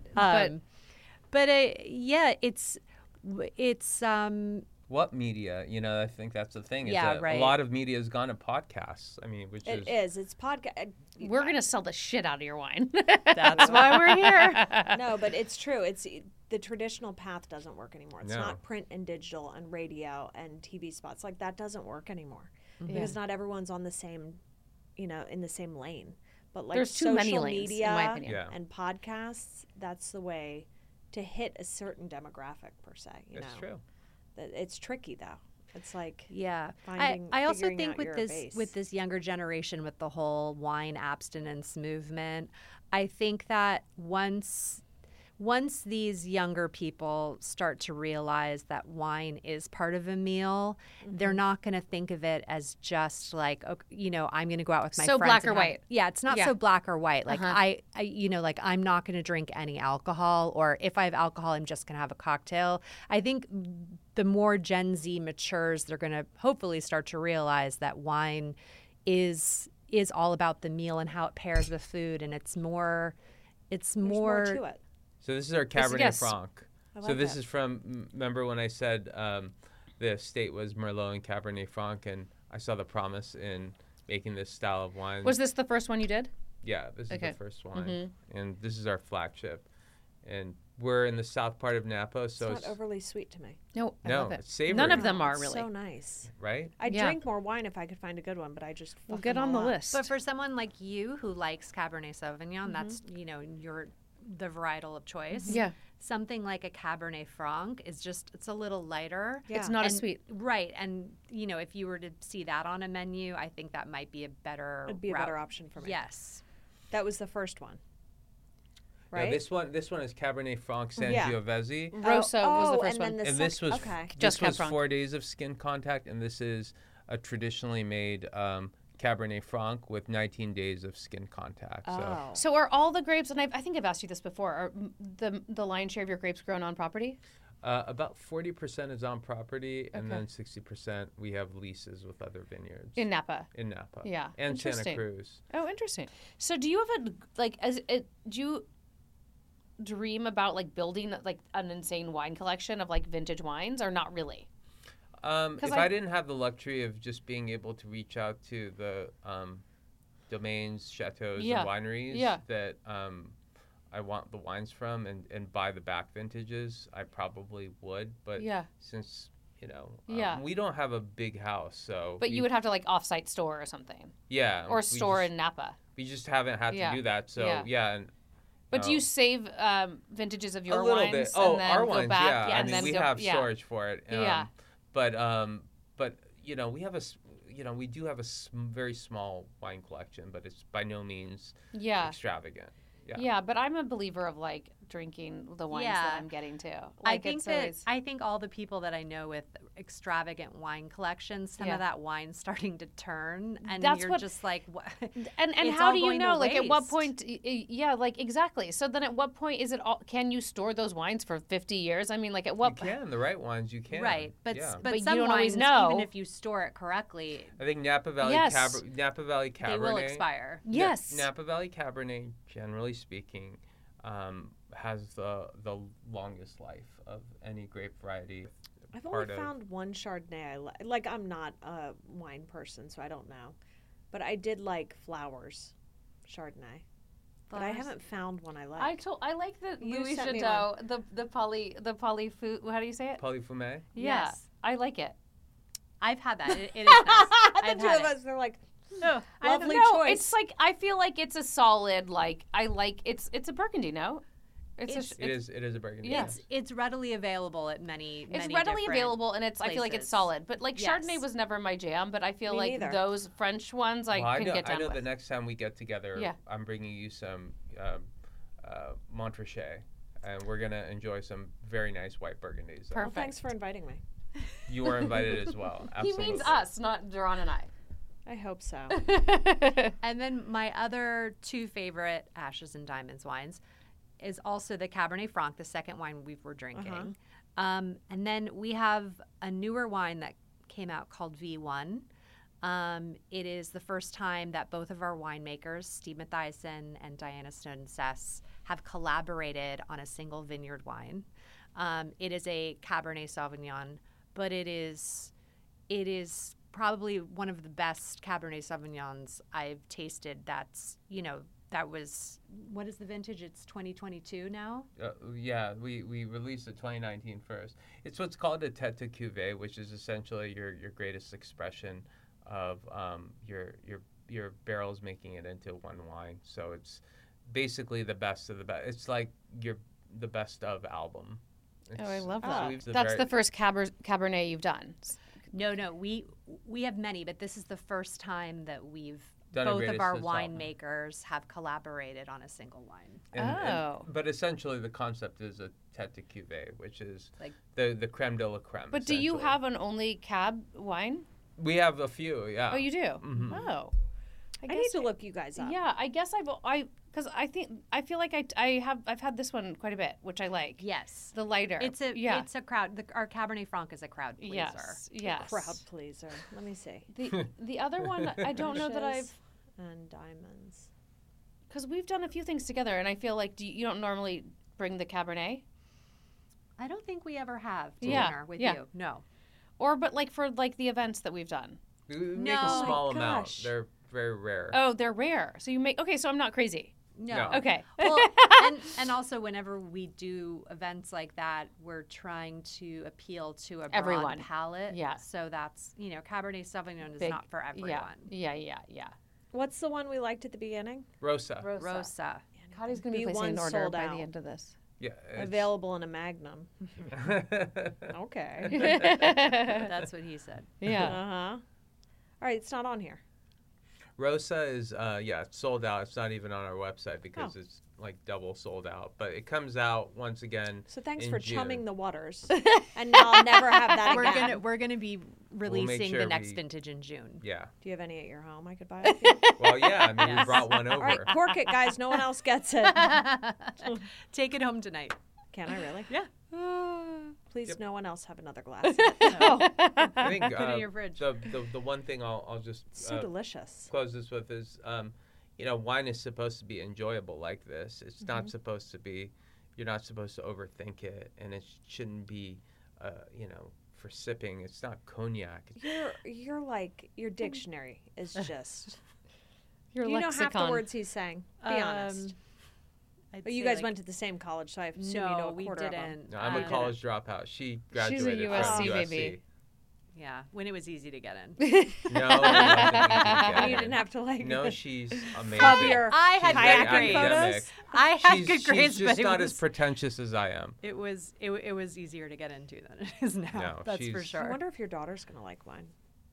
Speaker 4: It's
Speaker 2: What media? I think that's the thing. Is
Speaker 4: Yeah,
Speaker 2: that
Speaker 4: right.
Speaker 2: A lot of media has gone to podcasts. I mean, which
Speaker 3: It is. It's podcast.
Speaker 1: we're gonna sell the shit out of your wine.
Speaker 4: that's why we're here.
Speaker 3: No, but it's true. It's the traditional path doesn't work anymore. It's
Speaker 2: No.
Speaker 3: not print and digital and radio and TV spots. Like that doesn't work anymore because not everyone's on the same, in the same lane. But like
Speaker 1: There's too
Speaker 3: social
Speaker 1: many lanes, in
Speaker 3: media
Speaker 1: my opinion.
Speaker 2: Yeah.
Speaker 3: and podcasts, that's the way to hit a certain demographic per se.
Speaker 2: That's true.
Speaker 3: It's tricky though. It's like
Speaker 4: Yeah,
Speaker 3: Finding-
Speaker 4: I also
Speaker 3: figuring
Speaker 4: think
Speaker 3: out
Speaker 4: with
Speaker 3: your
Speaker 4: this
Speaker 3: base.
Speaker 4: younger generation, with the whole wine abstinence movement, I think that once these younger people start to realize that wine is part of a meal, they're not going to think of it as just like, I'm going to go out with my
Speaker 1: So
Speaker 4: friends.
Speaker 1: black or
Speaker 4: and have-
Speaker 1: white.
Speaker 4: Yeah, it's not
Speaker 1: Yeah.
Speaker 4: so black or white. Like
Speaker 1: Uh-huh.
Speaker 4: like I'm not going to drink any alcohol, or if I have alcohol, I'm just going to have a cocktail. I think the more Gen Z matures, they're going to hopefully start to realize that wine is all about the meal and how it pairs with food, and it's more
Speaker 3: there's more to it.
Speaker 2: So this is our Cabernet
Speaker 1: yes.
Speaker 2: Franc.
Speaker 3: I
Speaker 2: So
Speaker 3: like
Speaker 2: this
Speaker 3: that.
Speaker 2: is from. Remember when I said the estate was Merlot and Cabernet Franc, and I saw the promise in making this style of wine.
Speaker 1: Was this the first one you did?
Speaker 2: Yeah, this is
Speaker 1: Okay.
Speaker 2: the first wine, and this is our flagship, and we're in the south part of Napa, so
Speaker 3: It's not overly sweet to me.
Speaker 1: No, I
Speaker 2: No,
Speaker 1: love it.
Speaker 2: it's savory.
Speaker 1: None of them
Speaker 3: Oh,
Speaker 1: are
Speaker 3: it's
Speaker 1: really.
Speaker 3: so nice.
Speaker 2: right.
Speaker 3: I'd
Speaker 1: Yeah.
Speaker 3: drink more wine if I could find a good one, but I just
Speaker 1: We'll
Speaker 3: fuck
Speaker 1: get
Speaker 3: them
Speaker 1: on the
Speaker 3: all up.
Speaker 1: list.
Speaker 4: But for someone like you who likes Cabernet Sauvignon, that's, you're the varietal of choice.
Speaker 1: Yeah.
Speaker 4: Something like a Cabernet Franc is it's a little lighter.
Speaker 3: Yeah.
Speaker 1: It's not as
Speaker 4: And-
Speaker 1: sweet.
Speaker 4: Right. And, if you were to see that on a menu, I think that might be a better
Speaker 3: It'd be a
Speaker 4: route.
Speaker 3: better option for me.
Speaker 4: Yes.
Speaker 3: That was the first one.
Speaker 2: No,
Speaker 3: Right?
Speaker 2: this one is Cabernet Franc
Speaker 3: Yeah.
Speaker 2: Sangiovese.
Speaker 1: Rosa was the
Speaker 3: oh,
Speaker 1: first
Speaker 3: and
Speaker 1: one.
Speaker 3: then the
Speaker 2: And this was
Speaker 3: okay.
Speaker 1: Just
Speaker 2: this was
Speaker 1: Cab Franc.
Speaker 2: 4 days of skin contact, and this is a traditionally made Cabernet Franc with 19 days of skin contact.
Speaker 3: Oh.
Speaker 1: So are all the grapes, and I think I've asked you this before, are the lion's share of your grapes grown on property?
Speaker 2: About 40% is on property, and
Speaker 1: Okay.
Speaker 2: then 60% we have leases with other vineyards
Speaker 1: In Napa.
Speaker 2: in Napa.
Speaker 1: Yeah,
Speaker 2: and Santa
Speaker 1: interesting.
Speaker 2: Cruz.
Speaker 1: Oh, interesting. So do you have do you dream about like building like an insane wine collection of like vintage wines, or not really?
Speaker 2: If I didn't have the luxury of just being able to reach out to the domains, chateaus,
Speaker 1: Yeah.
Speaker 2: and wineries
Speaker 1: Yeah.
Speaker 2: that I want the wines from and buy the back vintages, I probably would. But
Speaker 1: Yeah.
Speaker 2: since,
Speaker 1: Yeah.
Speaker 2: we don't have a big house, so.
Speaker 1: But you would have to like off-site store or something,
Speaker 2: Yeah.
Speaker 1: or
Speaker 2: we
Speaker 1: store
Speaker 2: just,
Speaker 1: in Napa.
Speaker 2: We just haven't had
Speaker 1: Yeah.
Speaker 2: to do that. So,
Speaker 1: Yeah.
Speaker 2: yeah. And,
Speaker 1: But do you save vintages of your
Speaker 2: a little
Speaker 1: wines
Speaker 2: bit.
Speaker 1: and
Speaker 2: Oh,
Speaker 1: then
Speaker 2: our
Speaker 1: go
Speaker 2: wines,
Speaker 1: back?
Speaker 2: yeah. I
Speaker 1: and
Speaker 2: mean,
Speaker 1: then
Speaker 2: we
Speaker 1: go,
Speaker 2: have
Speaker 1: yeah.
Speaker 2: storage for it.
Speaker 1: Yeah.
Speaker 2: But we have we do have a very small wine collection, but it's by no means
Speaker 1: Yeah.
Speaker 2: extravagant. Yeah.
Speaker 1: Yeah, but I'm a believer of like drinking the wines that
Speaker 4: Yeah.
Speaker 1: I'm getting to. Like,
Speaker 4: I think
Speaker 1: it's
Speaker 4: that
Speaker 1: always,
Speaker 4: I think all the people that I know with extravagant wine collections, some
Speaker 1: Yeah.
Speaker 4: of that wine's starting to turn, and
Speaker 1: That's
Speaker 4: you're
Speaker 1: what-
Speaker 4: just like, what?
Speaker 1: and
Speaker 4: it's
Speaker 1: how
Speaker 4: all
Speaker 1: do you
Speaker 4: going to
Speaker 1: know? Like, at what
Speaker 4: waste.
Speaker 1: point? Yeah, like exactly. So then, at what point is it all? Can you store those wines for 50 years? I mean, like, at
Speaker 2: You
Speaker 1: what?
Speaker 2: can. The right wines, you can.
Speaker 4: Right, but
Speaker 2: yeah.
Speaker 1: But
Speaker 4: some
Speaker 1: you don't always
Speaker 4: wines,
Speaker 1: know.
Speaker 4: even if you store it correctly,
Speaker 2: I think Napa Valley
Speaker 1: Yes.
Speaker 2: Napa Valley Cabernet.
Speaker 4: they will expire.
Speaker 1: Yes.
Speaker 2: Napa Valley Cabernet, generally speaking, has the longest life of any grape variety.
Speaker 3: I've
Speaker 2: part
Speaker 3: only
Speaker 2: of-
Speaker 3: found one Chardonnay I like. I'm not a wine person, so I don't know. But I did like Flowers Chardonnay. But I
Speaker 4: Flowers?
Speaker 3: haven't found one I like.
Speaker 1: I like the
Speaker 3: You
Speaker 1: Louis
Speaker 3: sent me
Speaker 1: Chateau, the poly food. How do you say it?
Speaker 2: Polyfumet.
Speaker 1: Yeah,
Speaker 4: Yes.
Speaker 1: I like it.
Speaker 4: I've had that. It is nice.
Speaker 3: the
Speaker 4: I've
Speaker 3: two
Speaker 4: had
Speaker 3: of
Speaker 4: it.
Speaker 3: us, they're like,
Speaker 1: No,
Speaker 3: Lovely
Speaker 1: no,
Speaker 3: choice.
Speaker 1: it's like I feel like it's a solid. Like I like it's a Burgundy. No,
Speaker 2: It is a Burgundy.
Speaker 1: Yeah.
Speaker 2: yes.
Speaker 4: It's readily available at many.
Speaker 1: It's
Speaker 4: many
Speaker 1: readily
Speaker 4: different
Speaker 1: available, and I feel like it's
Speaker 4: places.
Speaker 1: solid. But like
Speaker 4: Yes.
Speaker 1: Chardonnay was never my jam. But I feel
Speaker 3: Me
Speaker 1: like
Speaker 3: neither.
Speaker 1: those French ones I
Speaker 2: Well,
Speaker 1: can get
Speaker 2: I
Speaker 1: down
Speaker 2: know the
Speaker 1: with.
Speaker 2: next time we get together,
Speaker 1: Yeah.
Speaker 2: I'm bringing you some Montrachet, and we're gonna enjoy some very nice white Burgundies.
Speaker 3: well,
Speaker 1: Perfect.
Speaker 3: thanks for inviting me.
Speaker 2: You are invited as well.
Speaker 1: He
Speaker 2: Absolutely.
Speaker 1: means us, not Duran and I.
Speaker 3: I hope so.
Speaker 4: And then my other two favorite Ashes and Diamonds wines is also the Cabernet Franc, the second wine we were drinking. And then we have a newer wine that came out called V1. It is the first time that both of our winemakers, Steve Mathiasen and Diana Snowden-Sess, have collaborated on a single vineyard wine. It is a Cabernet Sauvignon, but it is probably one of the best Cabernet Sauvignons I've tasted. That was, what is the vintage? It's 2022 now?
Speaker 2: Yeah, we released the 2019 first. It's what's called a tête de cuvée, which is essentially your greatest expression of your barrels making it into one wine. So it's basically the best of the best. It's like the best of album.
Speaker 1: Oh, I love
Speaker 3: Oh.
Speaker 1: that.
Speaker 2: We've
Speaker 1: That's
Speaker 2: very-
Speaker 1: the first Cabernet you've done.
Speaker 4: No, we have many, but this is the first time that we've
Speaker 2: Done a
Speaker 4: both of
Speaker 2: greatest
Speaker 4: our
Speaker 2: hits album.
Speaker 4: winemakers have collaborated on a single wine.
Speaker 1: Oh.
Speaker 2: But essentially the concept is a tête de cuvée, which is
Speaker 4: Like-
Speaker 2: the creme de la creme.
Speaker 1: But do you
Speaker 2: essentially.
Speaker 1: have an only cab wine?
Speaker 2: We have a few, yeah.
Speaker 1: Oh, you do.
Speaker 2: Mhm.
Speaker 1: Oh,
Speaker 3: I need to look you guys up.
Speaker 1: Yeah, I guess because I feel like I've had this one quite a bit, which I like.
Speaker 4: Yes.
Speaker 1: The lighter.
Speaker 4: It's a crowd. Our Cabernet Franc is a crowd pleaser.
Speaker 1: Yes.
Speaker 3: Crowd pleaser. Let me see.
Speaker 1: The other one I don't know that
Speaker 3: Ashes
Speaker 1: I've
Speaker 3: and Diamonds.
Speaker 1: because we've done a few things together, and I feel like you don't normally bring the Cabernet,
Speaker 4: I don't think we ever have to
Speaker 1: Yeah,
Speaker 4: dinner with
Speaker 1: yeah.
Speaker 4: you. No.
Speaker 1: but like for like the events that we've done.
Speaker 2: We make
Speaker 4: No.
Speaker 2: a
Speaker 4: Oh my
Speaker 2: small amount.
Speaker 3: gosh.
Speaker 2: They're very rare.
Speaker 1: Oh, they're rare. So you make so I'm not crazy.
Speaker 4: No.
Speaker 2: No.
Speaker 1: Okay.
Speaker 4: Well, and also whenever we do events like that, we're trying to appeal to a broad
Speaker 1: Everyone.
Speaker 4: palate.
Speaker 1: Yeah.
Speaker 4: So that's, Cabernet Sauvignon is
Speaker 1: Big-
Speaker 4: not for everyone.
Speaker 1: Yeah.
Speaker 3: What's the one we liked at the beginning?
Speaker 2: Rosa.
Speaker 4: Rosa.
Speaker 1: Cody's gonna be
Speaker 3: B1
Speaker 1: placing an order
Speaker 3: sold
Speaker 1: by
Speaker 3: out.
Speaker 1: the end of this.
Speaker 2: Yeah.
Speaker 3: Available in a Magnum. Okay.
Speaker 4: That's what he said.
Speaker 1: Yeah.
Speaker 3: Uh-huh. All right, it's not on here.
Speaker 2: Rosa is it's sold out. It's not even on our website because it's like double sold out. But it comes out once again.
Speaker 3: So thanks
Speaker 2: in
Speaker 3: for
Speaker 2: June.
Speaker 3: chumming the waters, and now I'll never have that again.
Speaker 4: We're gonna be releasing
Speaker 2: sure
Speaker 4: the next
Speaker 2: we-
Speaker 4: vintage in June.
Speaker 2: Yeah.
Speaker 3: Do you have any at your home I could buy? Off you?
Speaker 2: Well, yeah. I mean, we
Speaker 4: Yes.
Speaker 2: brought one over.
Speaker 3: All right, cork it, guys. No one else gets it.
Speaker 4: Take it home tonight.
Speaker 3: Can I really?
Speaker 4: Yeah.
Speaker 3: Please,
Speaker 2: Yep.
Speaker 3: no one else have another glass.
Speaker 2: I think
Speaker 4: Put it in your fridge.
Speaker 2: the one thing I'll just
Speaker 3: So delicious.
Speaker 2: close this with is, wine is supposed to be enjoyable like this. It's not supposed to be. You're not supposed to overthink it, and it shouldn't be, for sipping. It's not cognac.
Speaker 3: You're like your dictionary is just.
Speaker 1: Your
Speaker 3: You know
Speaker 1: lexicon.
Speaker 3: half the words he's saying. Be honest. But you guys went to the same college, so I assume you know a
Speaker 4: we
Speaker 3: quarter of them.
Speaker 4: didn't.
Speaker 2: No, I'm a college dropout. She
Speaker 1: She's a
Speaker 2: graduated
Speaker 1: USC
Speaker 2: from USC.
Speaker 1: baby.
Speaker 4: Yeah, when it was easy to get in.
Speaker 2: No, it wasn't easy to
Speaker 3: You
Speaker 2: get
Speaker 3: didn't
Speaker 2: in.
Speaker 3: have to like.
Speaker 2: No, she's amazing.
Speaker 3: Pub your
Speaker 4: I had
Speaker 2: She's very
Speaker 4: good grades.
Speaker 2: academic.
Speaker 4: I had
Speaker 2: She's,
Speaker 4: good grades,
Speaker 2: she's just
Speaker 4: but
Speaker 2: not
Speaker 4: it
Speaker 2: as
Speaker 4: was,
Speaker 2: pretentious as I am.
Speaker 4: it was easier to get into than it is now.
Speaker 2: No,
Speaker 4: That's for
Speaker 2: she's-
Speaker 3: I
Speaker 4: sure.
Speaker 3: wonder if your daughter's gonna like wine.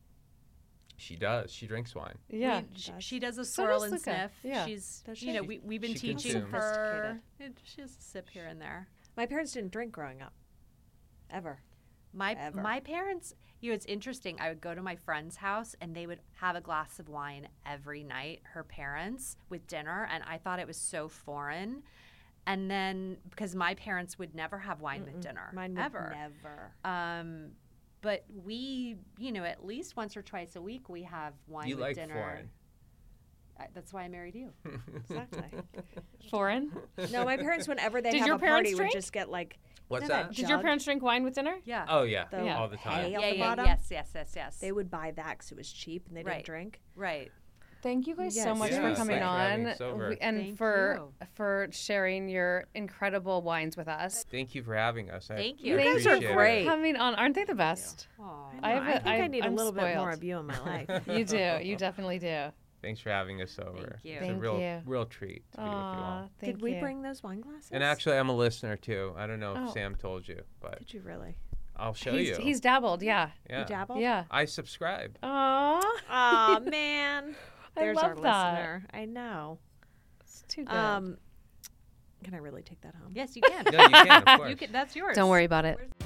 Speaker 2: She does. She drinks wine.
Speaker 1: Yeah.
Speaker 4: She does a
Speaker 1: So
Speaker 4: swirl
Speaker 1: does
Speaker 4: and
Speaker 1: Luca.
Speaker 4: sniff.
Speaker 1: Yeah.
Speaker 4: She's,
Speaker 3: Does
Speaker 4: you know,
Speaker 3: she?
Speaker 4: we've been
Speaker 2: She
Speaker 4: teaching
Speaker 2: consumes.
Speaker 4: her. She has a sip here and there.
Speaker 3: My parents didn't drink growing up, ever. Ever.
Speaker 4: My parents, it's interesting. I would go to my friend's house and they would have a glass of wine every night, her parents, with dinner. And I thought it was so foreign. And then, because my parents would never have wine with dinner.
Speaker 3: Mine would
Speaker 4: ever.
Speaker 3: never.
Speaker 4: But we, at least once or twice a week, we have wine
Speaker 2: You
Speaker 4: with
Speaker 2: like
Speaker 4: dinner.
Speaker 2: foreign.
Speaker 4: That's why I married you.
Speaker 3: Exactly.
Speaker 1: Foreign.
Speaker 3: No, my parents, whenever they
Speaker 1: Did
Speaker 3: have
Speaker 1: your
Speaker 3: a
Speaker 1: parents
Speaker 3: party, would
Speaker 1: drink?
Speaker 3: just get like
Speaker 2: What's
Speaker 3: no,
Speaker 2: that?
Speaker 1: Did your
Speaker 3: jug.
Speaker 1: parents drink wine with dinner?
Speaker 4: Yeah.
Speaker 2: Oh yeah,
Speaker 3: The
Speaker 2: all the time.
Speaker 3: hay on
Speaker 4: yeah,
Speaker 3: the
Speaker 4: yeah,
Speaker 3: bottom.
Speaker 4: yes.
Speaker 3: They would buy that because it was cheap and they didn't
Speaker 4: Right.
Speaker 3: drink.
Speaker 4: Right.
Speaker 1: Thank you guys so
Speaker 3: Yes.
Speaker 1: much
Speaker 2: Yeah,
Speaker 1: for coming
Speaker 2: thanks for having
Speaker 1: on
Speaker 2: us over.
Speaker 1: and
Speaker 4: Thank
Speaker 1: for sharing your incredible wines with us.
Speaker 2: Thank you for having us.
Speaker 4: Thank
Speaker 2: I
Speaker 4: you.
Speaker 3: You guys are
Speaker 2: appreciate it.
Speaker 3: great.
Speaker 1: Coming on, aren't they the best?
Speaker 4: Aw.
Speaker 1: I have
Speaker 3: I think I need a
Speaker 1: I'm
Speaker 3: little bit more
Speaker 1: spoiled.
Speaker 3: of you in my life.
Speaker 1: You do. You definitely do.
Speaker 2: Thanks for having us over.
Speaker 4: Thank you.
Speaker 2: It's a
Speaker 1: Thank
Speaker 2: real,
Speaker 1: you.
Speaker 2: real treat to be with you all.
Speaker 1: Thank
Speaker 3: Did we
Speaker 1: you.
Speaker 3: bring those wine glasses?
Speaker 2: And actually, I'm a listener too. I don't know if
Speaker 1: Oh.
Speaker 2: Sam told you, but
Speaker 3: Did you really?
Speaker 2: I'll show
Speaker 1: He's,
Speaker 2: you.
Speaker 1: he's dabbled, yeah.
Speaker 2: yeah.
Speaker 3: You dabbled?
Speaker 1: Yeah.
Speaker 2: I subscribe.
Speaker 1: Aw.
Speaker 3: Oh man.
Speaker 1: I
Speaker 3: There's
Speaker 1: love
Speaker 3: our
Speaker 1: that.
Speaker 3: listener. I know.
Speaker 1: It's too good.
Speaker 3: Can I really take that home?
Speaker 4: Yes, you can.
Speaker 2: No, you can, of course.
Speaker 4: That's yours.
Speaker 1: Don't worry about it.